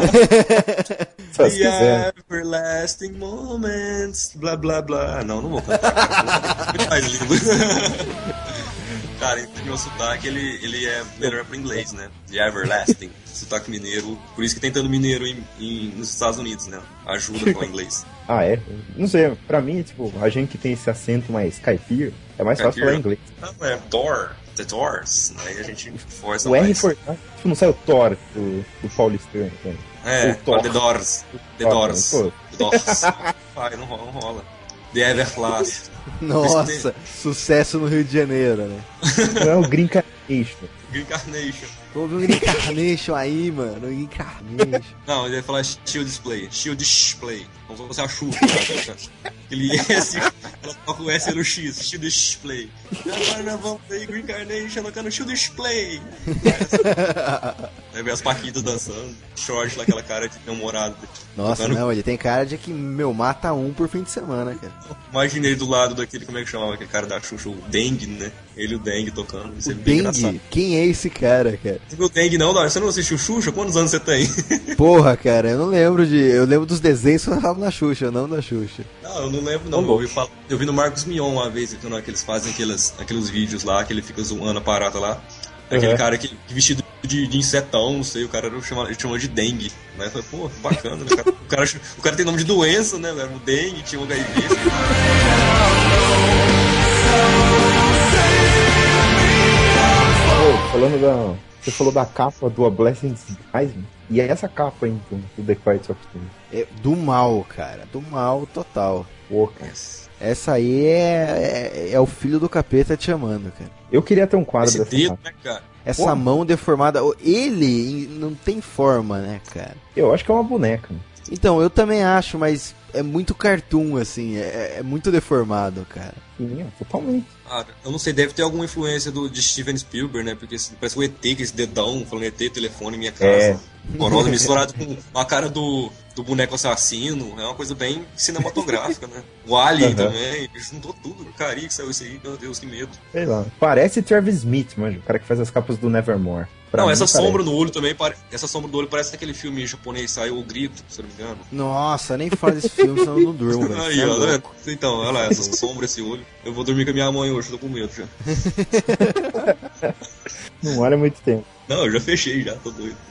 Só se quiser. The Everlasting Moments, blá blá blá. Não, não vou cantar. Cara. Muito mais lindo. Cara, entre meu sotaque, ele, ele é melhor pro inglês, né? The Everlasting, sotaque mineiro. Por isso que tem tanto mineiro em, em- nos Estados Unidos, né? Ajuda com o inglês. Ah, é? Não sei, pra mim, tipo, a gente que tem esse acento mais caipira, é mais fácil Caipira? falar inglês. Ah, é Door. The Doors, aí a gente força O R mais. for... Tipo, não sai o Thor do, do paulistano. Né? É, O Thor. The Doors. The Thor, Doors. pô. The Doors. Vai, não rola, não rola. The Everlast. Nossa, sucesso no Rio de Janeiro, né? Não é o Green Carnation. Green Carnation. Houve um Incarnation aí, mano. Um Incarnation. Não, ele ia falar Shield Display. Shield Display. Como se fosse a Xuxa. Tá? Aquele S, ela toca o S no X. Shield Display. Agora nós vamos ver Green Carnation tocando Shield Display. Aí vem as Paquitas dançando. Short lá, aquela cara de namorado. Nossa, tocando. não, ele tem cara de que, meu, mata um por fim de semana, cara. Imaginei do lado daquele, como é que chamava aquele cara da Xuxa? O Dengue, né? Ele e o Dengue tocando. Isso O é bem engraçado. Dengue? Quem é esse cara, cara? Você viu o Dengue não, Dora? Você não assistiu Xuxa? Quantos anos você tem? Porra, cara, eu não lembro de... Eu lembro dos desenhos que eu tava na Xuxa, não da Xuxa. Não, eu não lembro não. Eu ouvi, falar- eu vi no Marcos Mion uma vez, que que eles fazem aqueles, aqueles vídeos lá, que ele fica zoando a parada lá. Aquele Uhum. cara que, que vestido de, de insetão, não sei, o cara era chama- ele chamou de dengue. Né? Eu falei, pô, que bacana, né? O cara, o, cara, o cara tem nome de doença, né? Era o dengue, tinha o H I V. Ô, falando da... Você falou da capa do A Blessing in Disguise, né? E é essa capa, hein, do, do The Quiet of Stone. É do mal, cara. Do mal total. Pô, cara. Essa aí é, é, é o filho do capeta te chamando, cara. Eu queria ter um quadro Esse dessa dedo, capa. né, cara? Essa Porra. mão deformada. Ele não tem forma, né, cara? Eu acho que é uma boneca, né? Então, eu também acho, mas é muito cartoon, assim. É, é muito deformado, cara. Sim, é, totalmente. Ah, eu não sei, deve ter alguma influência do, de Steven Spielberg, né? Porque esse- parece o E T, com esse dedão, falando E T, telefone, minha casa. É. Corolla misturado com a cara do, do boneco assassino. É uma coisa bem cinematográfica, né? O Alien Uhum. também, juntou tudo. Carinho que saiu isso aí, meu Deus, que medo. Sei lá. Parece Travis Smith, mano, o cara que faz as capas do Nevermore. Pra não, mim, essa parece. sombra no olho também, pare... essa sombra do olho parece aquele filme japonês que saiu, O Grito, se eu não me engano. Nossa, nem fala desse filme, senão eu não durmo, velho. Aí, Cê é ó, né? louco. Então, olha lá, essa sombra, esse olho. Eu vou dormir com a minha mãe hoje, tô com medo já. Não olha muito tempo. Não, eu já fechei já, tô doido.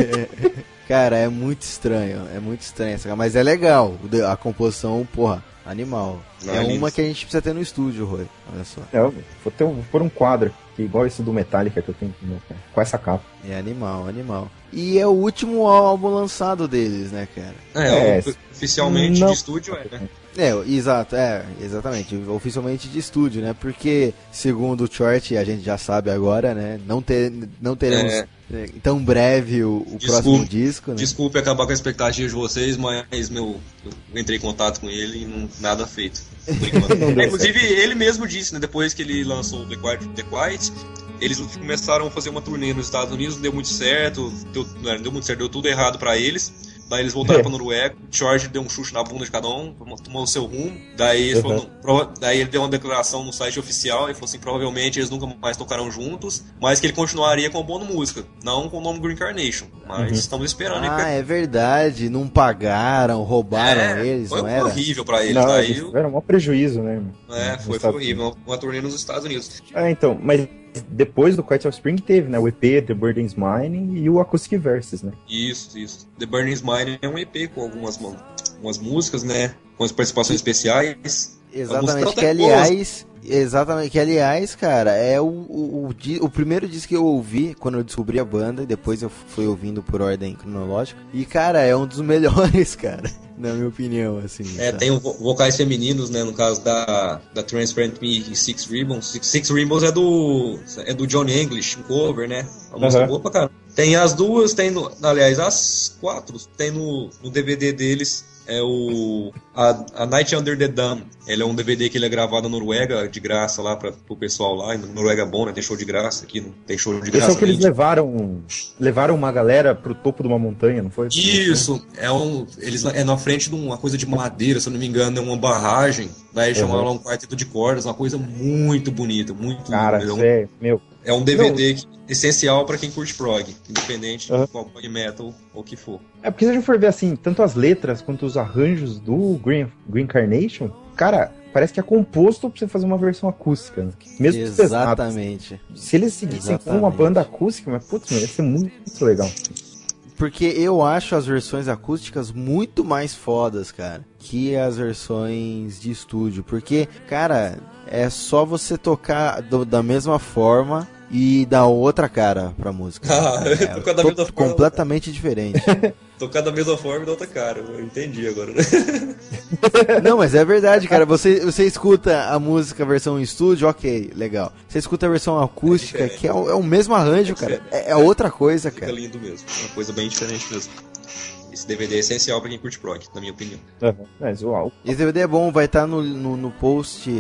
Cara, é muito estranho. É muito estranho essa cara. Mas é legal. o de- A composição, porra, animal. Não, é é uma lindo. que a gente precisa ter no estúdio, Roy. Olha só. É, eu vou, ter um, vou pôr um quadro, que igual esse do Metallica que eu tenho aqui, né, cara, com essa capa. É animal, animal. E é o último álbum lançado deles, né, cara? É, É, oficialmente não- de estúdio é, né? É, exato, é, exatamente, oficialmente de estúdio, né? Porque, segundo o Chort, a gente já sabe agora, né? Não, ter, não teremos É. é, tão breve o, o Desculpe. próximo disco, né? Desculpe acabar com a expectativa de vocês, mas meu, eu entrei em contato com ele e não, nada feito. Por enquanto. Não deu É, inclusive, ele mesmo disse, né? Depois que ele lançou o The Quiet, The Quiet, eles começaram a fazer uma turnê nos Estados Unidos, não deu muito certo, deu, não deu muito certo, deu tudo errado pra eles. Daí eles voltaram É. pra Noruega, o George deu um chute na bunda de cada um, tomou o seu rumo. Daí, ele Uhum. falou, prova- daí ele deu uma declaração no site oficial e falou assim: provavelmente eles nunca mais tocaram juntos, mas que ele continuaria compondo música, não com o nome Green Carnation. Mas Uhum. estamos esperando aí. Ah, é verdade, não pagaram, roubaram É, eles, foi não era? horrível pra eles. Não, Daí, eles tiveram um maior prejuízo, né? é, nos foi, foi Estados horrível. Uma, uma turnê nos Estados Unidos. É, então, mas depois do Quiet of Spring teve, né? O E P, The Burden's Mine e o Acoustic Verses, né? Isso, isso. The Burning Mine é um E P com algumas, man- algumas músicas, né? Com as participações especiais. Exatamente, Alguns que aliás, exatamente, que aliás, cara, é o, o, o, di- o primeiro disco que eu ouvi quando eu descobri a banda, e depois eu fui ouvindo por ordem cronológica, e cara, é um dos melhores, cara, na minha opinião, assim. É, tá? tem o vo- vocais femininos, né? No caso da, da Transparent Me e Six Ribbons. Six, Six Ribbons é do é do Johnny English, um cover, né? Uma música Aham. boa pra caramba. Tem as duas, tem no, aliás, as quatro, tem no, no D V D deles. É o a, a Night Under the Dam. Ele é um D V D que ele é gravado na Noruega, de graça lá pra, pro pessoal lá. E na Noruega é bom, né? Tem show de graça aqui, não tem show de Esse é graça. o que eles nem- levaram, levaram uma galera pro topo de uma montanha, não foi? Isso, é um. Eles é na frente de uma coisa de madeira, se eu não me engano, é uma barragem. Daí chamaram lá um quarteto de cordas, uma coisa muito bonita, muito Cara, linda. É um, isso é, meu, é um D V D que- essencial pra quem curte prog, independente Aham. de qual prog metal ou o que for. é porque se a gente for ver assim, tanto as letras quanto os arranjos do Green, Green Carnation, cara, parece que é composto pra você fazer uma versão acústica, né? Mesmo pesado. Exatamente. Se eles seguissem com uma Exatamente. banda acústica, mas putz, mano, ia ser muito, muito legal. Porque eu acho as versões acústicas muito mais fodas, cara, que as versões de estúdio. Porque, cara, é só você tocar do- da mesma forma e dá outra cara pra música. Ah, é, tocar da to- mesma forma. completamente diferente. Tocar da mesma forma e da outra cara. Eu entendi agora. Não, mas é verdade, cara. Você, você escuta a música versão em estúdio, ok, legal. Você escuta a versão acústica, É que é o, é o mesmo arranjo, cara. É, é outra coisa, Fica cara. lindo mesmo. É uma coisa bem diferente mesmo. Esse D V D é essencial pra quem curte prog, na minha opinião. Uhum. Mas uau. Esse D V D é bom, vai estar no, no, no post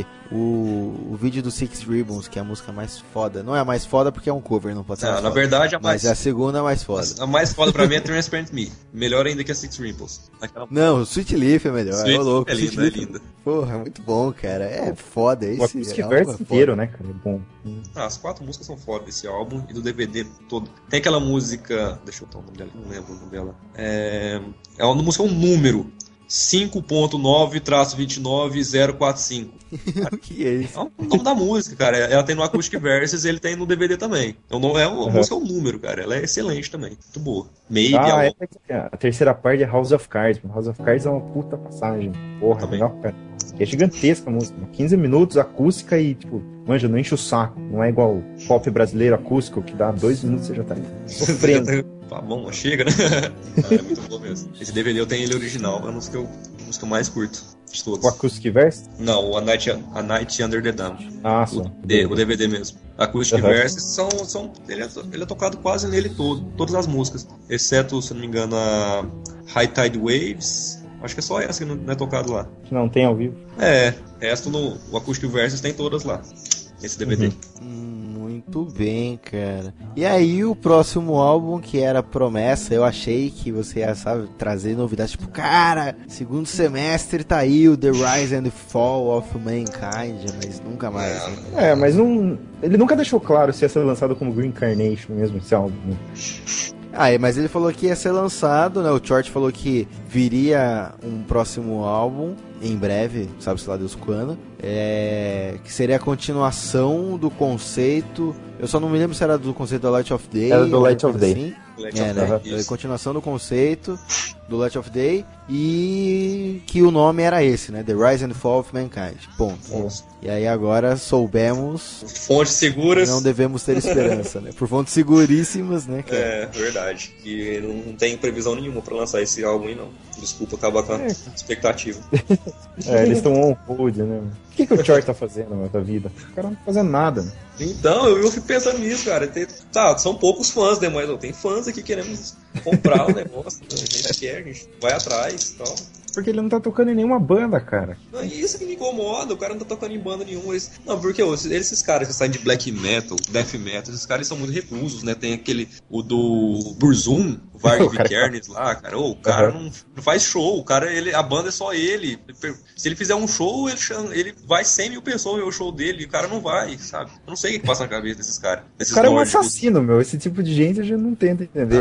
o, o vídeo do Six Ribbons, que é a música mais foda. Não é a mais foda porque é um cover, não pode ser Ah, mais na foda. verdade, a mais, Mas a segunda é a mais foda. a mais foda pra mim é Transparent Me. Melhor ainda que a Six Ripples. Aquela... Não, o Sweet Leaf é melhor. Sweet é louco. é Sweet linda, é Leaf. linda. Porra, é muito bom, cara. É foda O esse. Acoustic álbum Verse é foda. inteiro, né, cara? É bom. Ah, as quatro músicas são foda desse álbum e do D V D todo. Tem aquela música. Deixa eu botar o nome dela, não lembro o nome dela. É, é uma música, é um número. cinco ponto nove vinte e nove zero quatro cinco. O que é isso? É o nome da música, cara. Ela tem no Acoustic Verses e ele tem no D V D também. Então não é uma Uhum. música, é um número, cara. Ela é excelente também. Muito boa. Maybe Ah, a é, a terceira parte é House of Cards. House of Cards é uma puta passagem. Porra, Também. legal, cara. É gigantesca a música. quinze minutos, acústica e, tipo, manja, não enche o saco. Não é igual o pop brasileiro acústico, que dá dois minutos e você já tá sofrendo. Tá bom, chega, né? Ah, é muito bom mesmo. Esse D V D eu tenho ele original, é a música que eu, a música que eu mais curto de todos. O Acoustic Verse? Não, o A Night, A Night Under the Dome. Ah, O, só. D- o D V D mesmo. Acoustic Uhum. Verses são. são ele, é, ele é tocado quase nele todo, todas as músicas. Exceto, se eu não me engano, a High Tide Waves. Acho que é só essa que não, não é tocado lá. Não tem ao vivo. É, resto no o Acoustic Verses tem todas lá. Esse D V D. Uhum. Hum, Muito bem, cara. E aí o próximo álbum, que era Promessa, eu achei que você ia, sabe, trazer novidades. Tipo, cara, segundo semestre tá aí o The Rise and the Fall of Mankind, mas nunca mais. Né? É, mas não. Ele nunca deixou claro se ia ser lançado como Green Carnation mesmo, esse álbum. Né? Ah, é, mas ele falou que ia ser lançado, né? O Chort falou que viria um próximo álbum em breve, sabe-se lá Deus quando. É, que seria a continuação do conceito. Eu só não me lembro se era do conceito da Light of Day. Era do ou Light alguma of coisa Day. assim. Light É, of né? Day, É, isso. continuação do conceito do Light of Day e que o nome era esse, né? The Rise and Fall of Mankind. Ponto. E aí agora soubemos, Fontes seguras. não devemos ter esperança, né? Por fontes seguríssimas, né, cara? É, verdade. E não tem previsão nenhuma pra lançar esse álbum aí, não. Desculpa acabar com a É. expectativa. É, eles estão on hold, né? O que, que o Chort tá fazendo na da vida? O cara não tá fazendo nada, né? Então, eu, eu fico pensando nisso, cara. Tem- tá, são poucos fãs, né? Mas ó, tem fãs aqui querendo comprar o negócio. Né? A gente quer, a gente vai atrás e tal. Porque ele não tá tocando em nenhuma banda, cara. Não, e isso que me incomoda, o cara não tá tocando em banda nenhuma. Eles... Não, porque ó, esses, esses caras que saem de black metal, death metal, esses caras são muito reclusos, né? Tem aquele, o do Burzum, o Varg O cara- Vikernes lá, cara. Ô, o cara Uhum. não, não faz show, o cara, ele, a banda é só ele. Se ele fizer um show, ele, chama, ele vai cem mil pessoas ver o show dele, e o cara não vai, sabe? Eu não sei o que, que passa na cabeça desses caras. O Desses cara é um nórdicos. assassino, meu. Esse tipo de gente eu já não tento entender.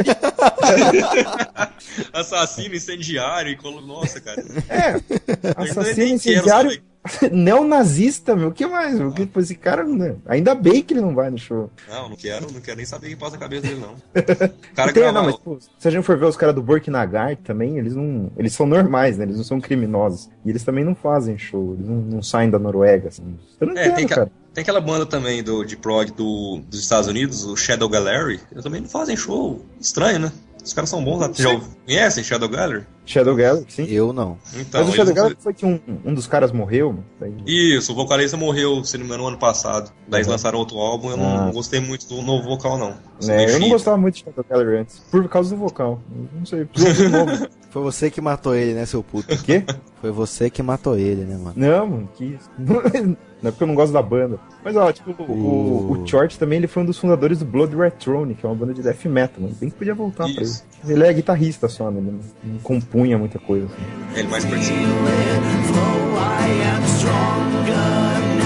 Assassino, incendiário, e colo... Nossa, cara. É, Eu assassino, nem quero incendiário, saber. neonazista, meu. O que mais? O que, pô, esse cara, né? Ainda bem que ele não vai no show. Não, não quero, não quero nem saber o que passa na cabeça dele, não. O cara Tem, grava... não, mas pô, se a gente for ver os caras do Borknagar também, eles não. Eles são normais, né? Eles não são criminosos. E eles também não fazem show, eles não, não saem da Noruega, assim. Eu não É, entendo, tem, que- cara. tem aquela banda também do, de prog do, dos Estados Unidos, o Shadow Gallery, eles também não fazem show. Estranho, né? Os caras são bons lá. Já ouvi- conhecem Shadow Gallery? Shadow Gallery, sim. Eu não. Então, Mas o eles Shadow não Gallery foi que um, um dos caras morreu, mano. Daí- Isso, o vocalista morreu, se não me engano, no ano passado. Daí eles Uhum. lançaram outro álbum, eu Ah. não gostei muito do novo vocal, não. sou É, meio eu não chique. gostava muito de Shadow Gallery antes, por causa do vocal. Eu não sei, preciso ouvir de novo. Foi você que matou ele, né, seu puto? O quê? Foi você que matou ele, né, mano? Não, mano, que isso. Não é porque eu não gosto da banda. Mas, ó, tipo, o, o, o Chort também, ele foi um dos fundadores do Blood Red Throne, que é uma banda de death metal, mano. Bem que podia voltar pra ele. Isso. Ele é guitarrista só, né? Ele não, não compunha muita coisa, assim. Ele mais participa.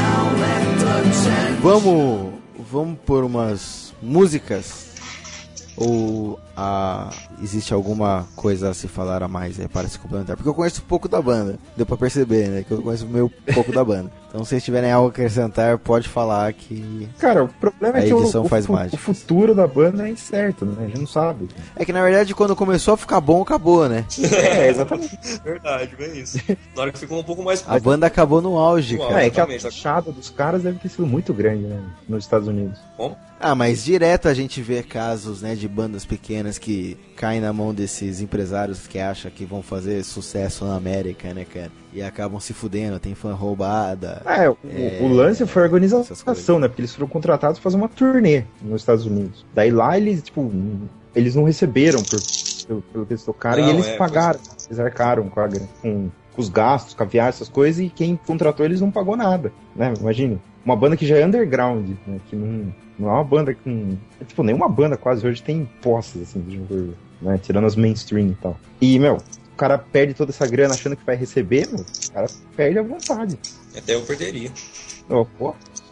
Vamos, vamos por umas músicas. Ou ah, existe alguma coisa a se falar a mais aí para se complementar? Porque eu conheço pouco da banda, deu pra perceber, né? Que eu conheço meio pouco da banda. Então se vocês tiverem algo a acrescentar, pode falar que... Cara, o problema A é que o, edição o, faz fu- mágica. o futuro da banda é incerto, né? A gente não sabe. É que na verdade quando começou a ficar bom, acabou, né? É, exatamente. Verdade, bem isso. Na hora que ficou um pouco mais... A banda acabou no auge, No cara. É, é que a exatamente. taxada dos caras deve ter sido muito grande, né? Nos Estados Unidos. Bom, Ah, mas direto a gente vê casos, né, de bandas pequenas que caem na mão desses empresários que acham que vão fazer sucesso na América, né, cara? E acabam se fudendo, tem fã roubada. É, o, É, o lance foi a essas organização, coisas. né? Porque eles foram contratados pra fazer uma turnê nos Estados Unidos. Daí lá eles, tipo, eles não receberam por, pelo, pelo que eles tocaram Não, e eles é, pagaram. Eles arcaram com, a, gra- com, com os gastos, com a viagem, essas coisas, e quem contratou eles não pagou nada, né? Imagine. Uma banda que já é underground, né? Que não, não é uma banda com... Tipo, nenhuma banda quase hoje tem posses, assim, de jogador, né? Tirando as mainstream e tal. E, meu, o cara perde toda essa grana achando que vai receber, meu, o cara perde a vontade. até eu perderia. Ó, pô,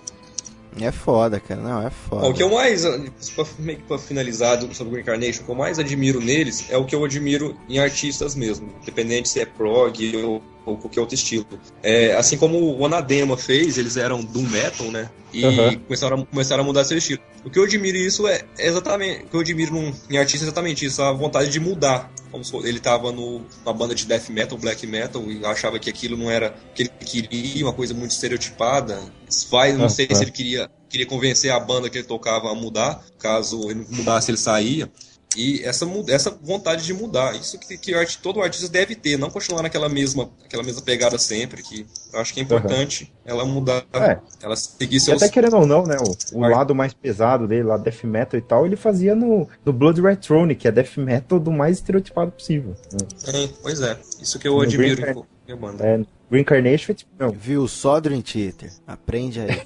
É foda, cara. Não, é foda. Ó, o que eu mais, pra, meio que pra finalizar do- sobre o Reincarnation, o que eu mais admiro neles é o que eu admiro em artistas mesmo, independente se é prog ou, ou qualquer outro estilo. É, assim como o Anadema fez, eles eram doom metal, né? E Uhum. começaram, a, começaram a mudar seu estilo. O que eu admiro isso é é exatamente, o que eu admiro num, em artista é exatamente isso, a vontade de mudar. Como se ele tava no, numa banda de death metal, black metal, e achava que aquilo não era o que ele queria, uma coisa muito estereotipada. Vai, não sei Uhum. se ele queria, queria convencer a banda que ele tocava a mudar, caso ele não mudasse, ele saía. E essa, mu- essa vontade de mudar, isso que, que art- todo artista deve ter, não continuar naquela mesma, aquela mesma pegada sempre, que eu acho que é importante ela mudar, É. ela seguir e seus... até querendo ou não, né? O, o Vai. lado mais pesado dele, lá, death metal e tal, ele fazia no, no Blood Red Throne, que é death metal do mais estereotipado possível. Né? É, pois é, isso que eu No admiro Green em minha banda. É, Reincarnation é tipo, meu, Viu só Dream Theater? Aprende aí.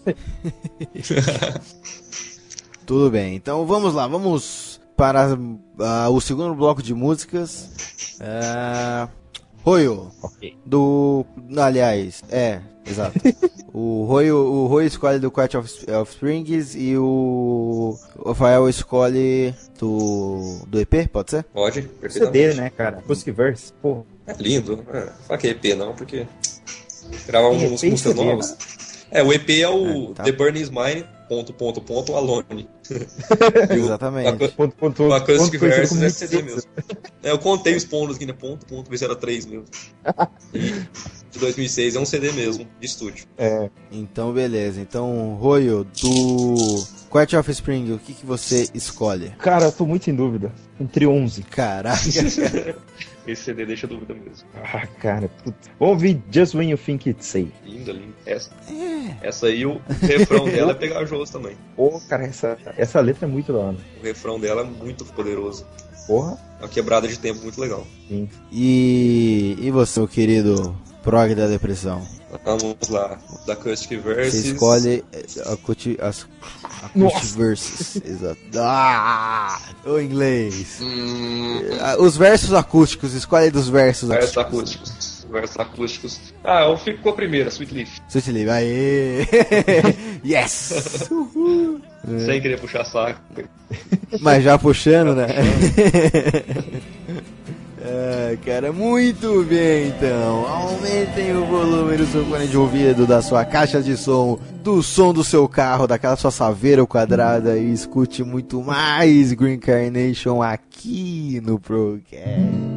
Tudo bem, então vamos lá, vamos para ah, o segundo bloco de músicas. Ah, Royo, ok. do... Aliás, é, exato. O Royo, o Royo escolhe do Quiet of, of Springs e o Rafael escolhe do, do E P, pode ser? Pode, C D, perfeitamente. né, cara? Acoustic Verse, pô. É lindo, é, fala que é E P não, porque gravar Tem umas E P e músicas C D, novas. É, o E P é o É, tá. The Burning Is Mine, ponto, ponto, ponto, Alone. E o- Exatamente. a- Ponto, ponto, O Acoustic ponto conhecido Versus como é C D Mix. mesmo. É, eu contei os pontos aqui, né? Ponto, ponto, ver se era três mesmo. E de dois mil e seis é um C D mesmo, de estúdio. É, Então, beleza. Então, Royo, do Quiet of Spring, o que, que você escolhe? cara, eu tô muito em dúvida. Entre onze. Caraca. Esse C D deixa dúvida mesmo. Ah, cara, puta. Vamos ouvir Just When You Think It's Safe. Linda, linda. Essa, essa aí, o refrão dela é pegajoso também. Pô, cara, essa, essa letra é muito da hora. O refrão dela é muito poderoso. Porra. Uma quebrada de tempo muito legal. Sim. E, e você, meu querido prog da depressão? Vamos lá. Da Acoustic Você Versus. escolhe a cuti, as Acoustic Verses. Exato. Ah, o inglês. Hum, Ah, Os versos acústicos, escolhe dos versos versos acústicos. acústicos. Versos acústicos. Ah, eu fico com a primeira, Sweet Leaf. Sweet Leaf, aê! Yes! Uhul. Sem querer puxar saco. Mas já puxando, né? É, cara, muito bem então. Aumentem o volume do seu fone de ouvido, da sua caixa de som, do som do seu carro, daquela sua saveira quadrada e escute muito mais Green Carnation aqui no Procast.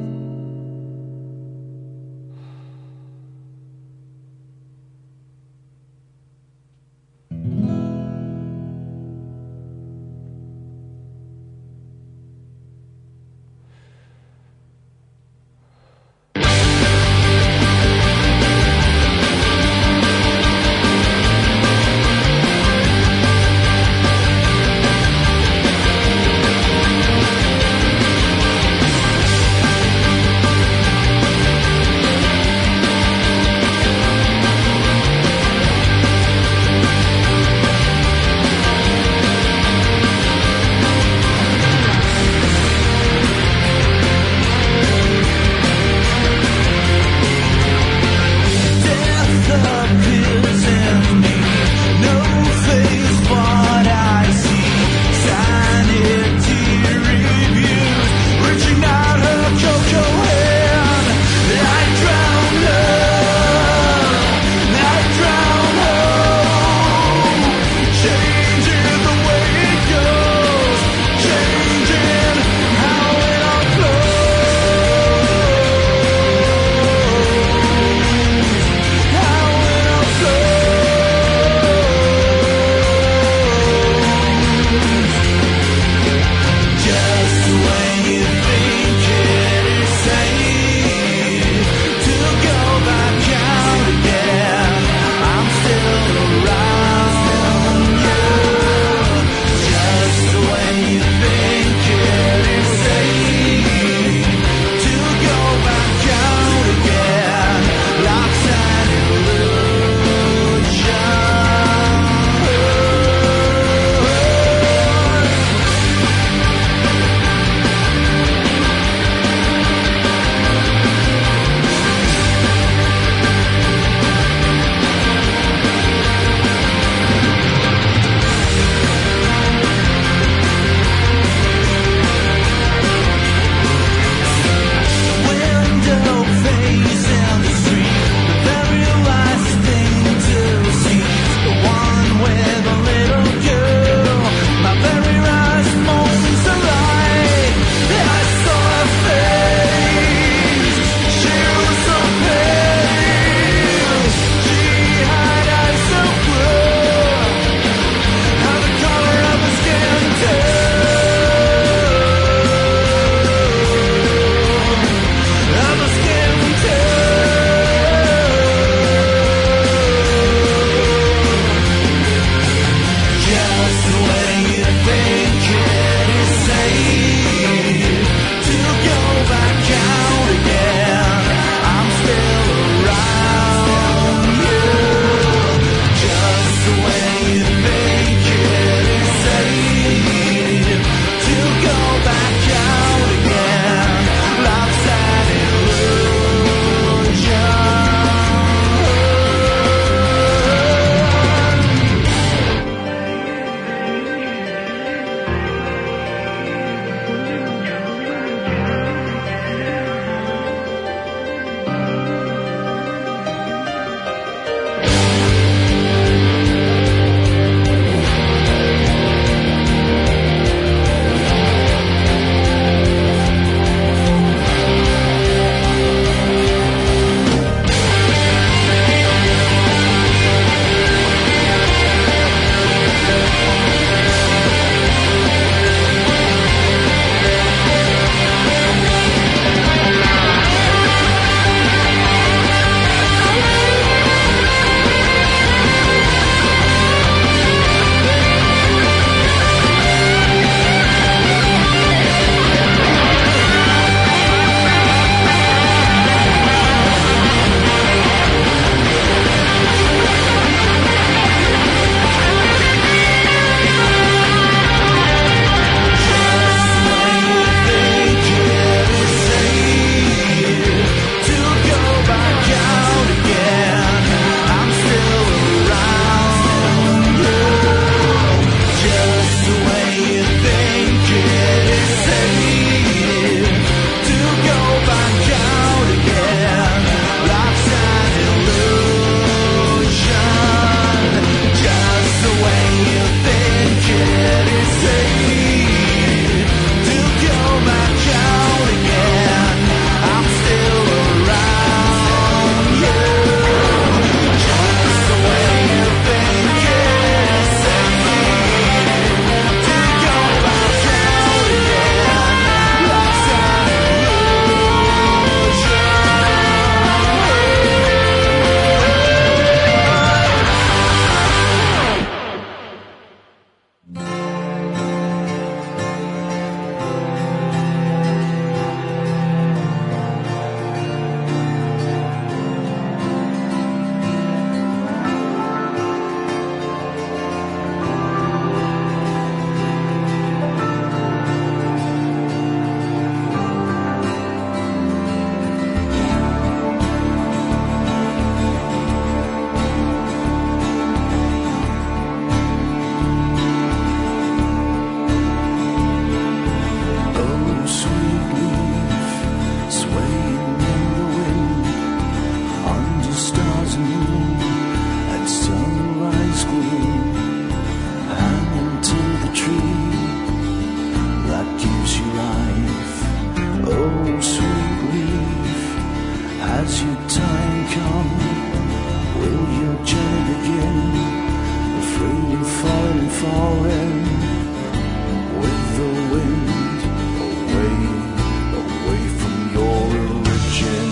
Just falling with the wind away, away from your origin.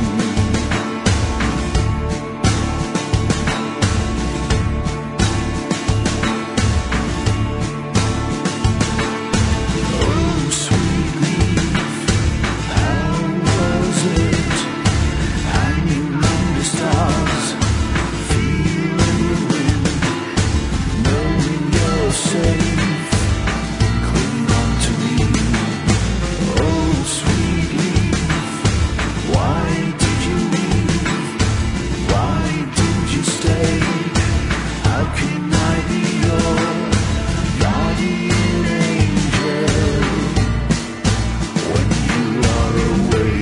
Oh, sweet leaf, how was it? Hanging on the stars, feeling the wind, knowing you're safe. Cling on to me. Oh, sweet leaf, why did you leave? Why did you stay? How can I be your guardian angel when you are away?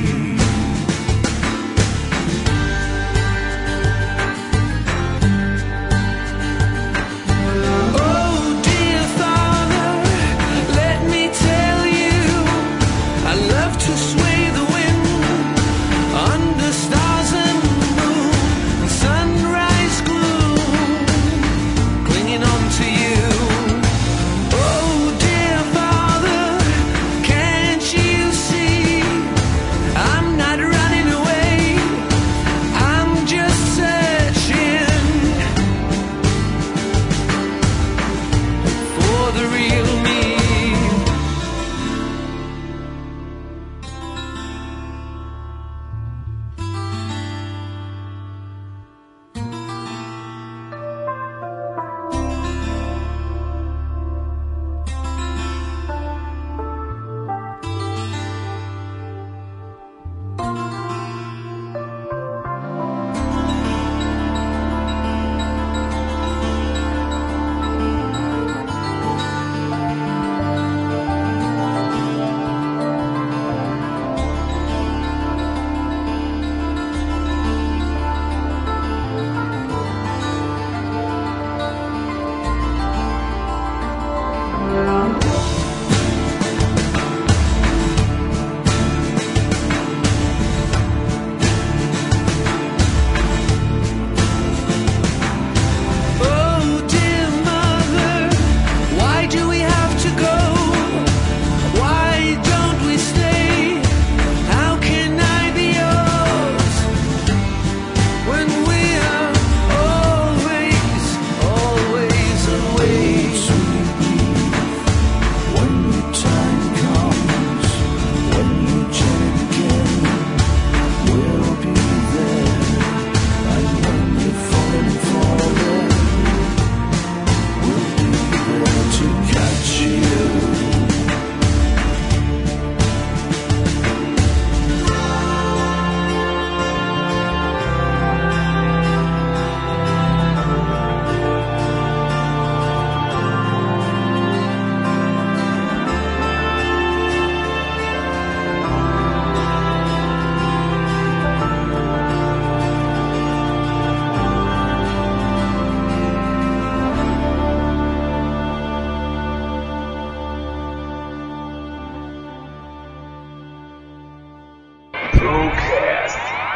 Oh, dear Father, let me tell you, I love to sway the wind under stars and moon and sunrise gloom, clinging on to you. Oh, dear Father, can't you see? I'm not running away, I'm just searching for the real me. Oh, dear mother, why do we have to go? Why don't we stay? How can I be yours when we are always, always away? Sweet leaf, when the time comes, when you turn again, we'll be there. And when you fall and fallen, we'll be there to catch you. Procast.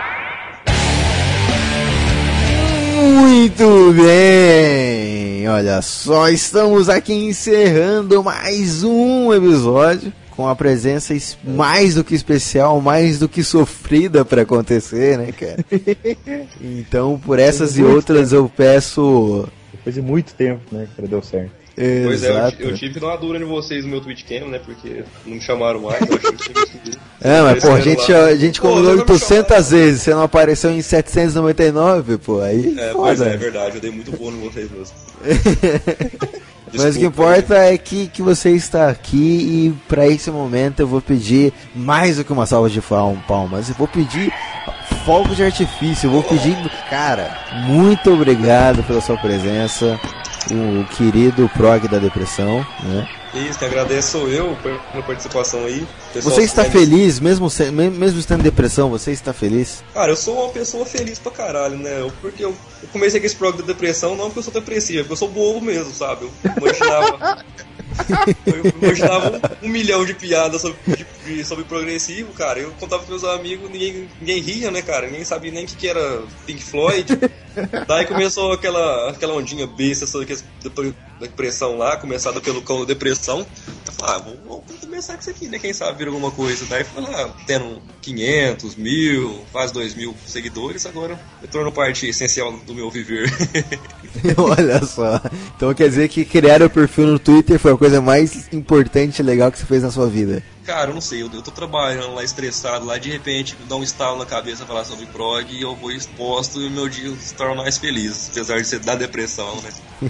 Muito bem! Olha só, estamos aqui encerrando mais um episódio com a presença es- mais do que especial, mais do que sofrida para acontecer, né, cara? Então, por essas e outras, eu peço. Depois de muito tempo, né, cara, deu certo. Pois é, eu, Exato. ti- eu tive que dar uma dura em vocês no meu Twitchcam, né? Porque não me chamaram mais, eu achei que tinha que subir. É, mas pô, a gente, Lá. a gente Pô, combinou não vai me oitocentas vezes, você não apareceu em setecentos e noventa e nove, pô, aí É, pois foda. é, é verdade, eu dei muito bônus em vocês mesmo. Mas o que importa é que, que você está aqui e para esse momento eu vou pedir mais do que uma salva de fal- palmas, eu vou pedir fogos de artifício, eu vou pedir, cara, muito obrigado pela sua presença, o querido Prog da Depressão, né? Isso, quem agradece sou eu pela participação aí. Pessoal, Você está né, feliz, mesmo, se- me- mesmo estando em depressão, você está feliz? Cara, eu sou uma pessoa feliz pra caralho, né? Eu- porque eu, eu comecei com esse prog da depressão, não porque eu sou depressivo, é porque eu sou bobo mesmo, sabe? Eu imaginava Eu imaginava um, um milhão de piadas sobre, de, de, sobre progressivo, cara. Eu contava com meus amigos, ninguém, ninguém ria, né, cara? Ninguém sabia nem o que, que era Pink Floyd. Daí começou aquela, aquela ondinha besta sobre a depressão lá, começada pelo cão da depressão. Eu falei, ah, vamos, vamos começar com isso aqui, né? Quem sabe vira alguma coisa. Daí foi lá, tendo quinhentos, mil, quase dois mil seguidores, agora eu torno parte essencial do meu viver. Olha só. Então quer dizer que criar o perfil no Twitter foi a coisa mais importante e legal que você fez na sua vida. Cara, eu não sei, eu, eu tô trabalhando lá estressado, lá de repente dá um estalo na cabeça falar sobre prog e eu vou exposto e o meu dia se torna mais feliz, apesar de ser da depressão, né?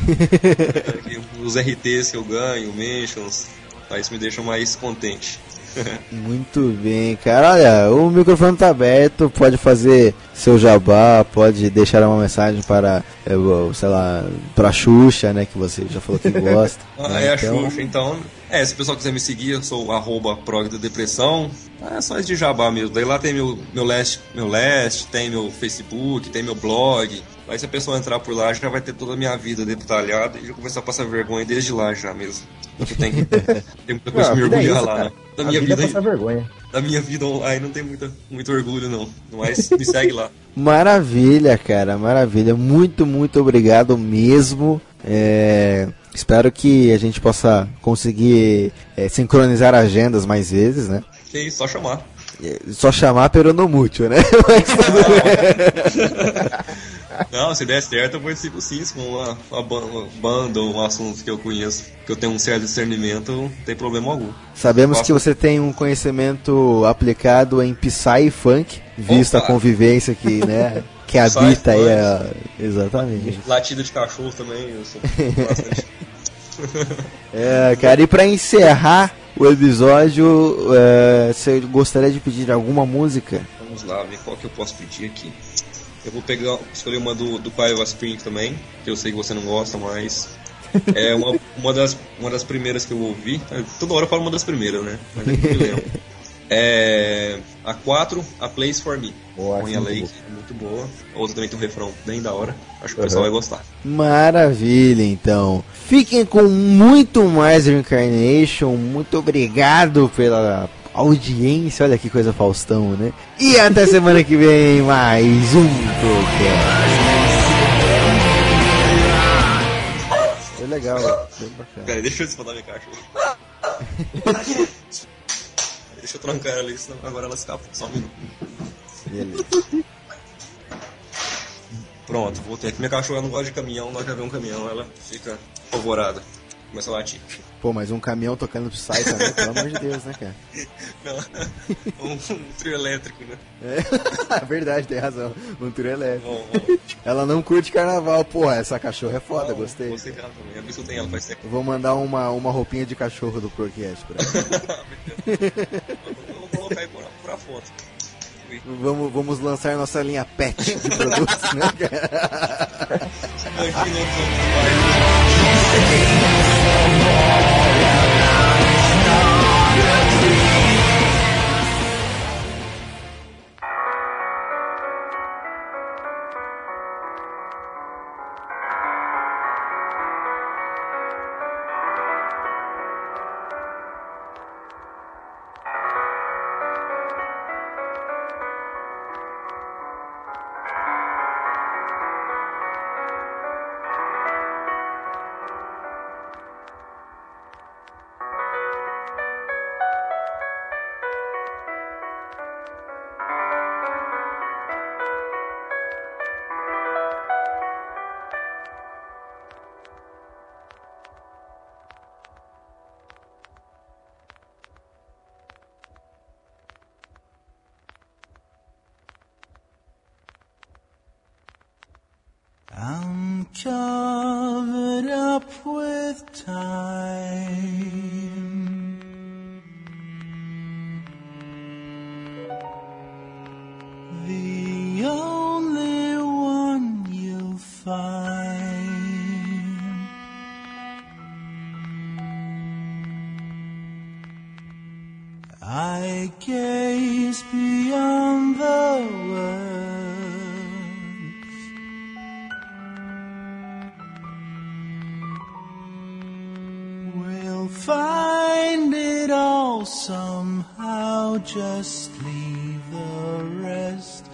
é, os R Ts que eu ganho, mentions, tá, isso me deixa mais contente. Muito bem, cara. Olha, o microfone tá aberto, pode fazer seu jabá, pode deixar uma mensagem para, sei lá, pra Xuxa, né, que você já falou que gosta. Ah, né? é a então... Xuxa, então. É, se o pessoal quiser me seguir, eu sou arroba prog da depressão. É só isso de jabá mesmo. Daí lá tem meu, meu last, meu last, tem meu Facebook, tem meu blog. Aí se a pessoa entrar por lá, já vai ter toda a minha vida detalhada e já começar a passar vergonha desde lá já mesmo. Eu tenho, tenho muita coisa pra me orgulhar lá, né? Da minha vida, vida é passar vergonha. Da minha vida online não tem muita, muito orgulho não. Mas me segue lá. Maravilha, cara, maravilha. Muito, muito obrigado mesmo. É... Espero que a gente possa conseguir é, sincronizar agendas mais vezes, né? Que isso, só chamar. É, só chamar peronomútil, né? Mas tudo bem. Não, se der certo eu participo sim, com uma, uma banda ou um assunto que eu conheço, que eu tenho um certo discernimento, não tem problema algum. Sabemos Posso... que você tem um conhecimento aplicado em Psy e Funk, visto Opa. A convivência que, né, que Psy, habita aí. funk. A... Exatamente. Latida de cachorro também, eu sou bastante. É, cara, e pra encerrar o episódio, é, você gostaria de pedir alguma música? Vamos lá, ver qual que eu posso pedir aqui. Eu vou pegar, escolher uma do, do Pai of Spring também, que eu sei que você não gosta, mas é uma, uma, das, uma das primeiras que eu ouvi. Toda hora eu falo uma das primeiras, né? Mas é que eu me lembro. É, a quatro, A Place for Me. Boa, Põe ela aí, muito que é muito boa. A outra também tem um refrão bem da hora. Acho que o Uhum. pessoal vai gostar. Maravilha, então. Fiquem com muito mais Reincarnation. Muito obrigado pela audiência. Olha que coisa Faustão, né? E até semana que vem, mais um podcast. Foi legal, bem bacana. Peraí, deixa eu espantar minha caixa. Deixa eu trancar ela ali, senão agora ela escapa. Só um minuto. Beleza. Pronto, voltei aqui. Minha cachorra não gosta de caminhão, na hora que ela vê um caminhão, ela fica apavorada. Começa a latir. Pô, mas um caminhão tocando Psy também, pelo amor de Deus, né, cara? Não, um, um trio elétrico, né? É, verdade, tem razão. Um trio elétrico. Bom, bom. Ela não curte carnaval, porra, essa cachorra é foda, Bom, gostei. Você já também, é por isso que eu tenho ela, faz tempo. Eu vou mandar uma, uma roupinha de cachorro do Procast pra ela. Eu vou colocar aí por, por a foto. Vamos, vamos lançar nossa linha pet de produtos, né, cara? Imagina I'm covered up with time. The only one you'll find. I gaze beyond the words. We'll find it all somehow, just leave the rest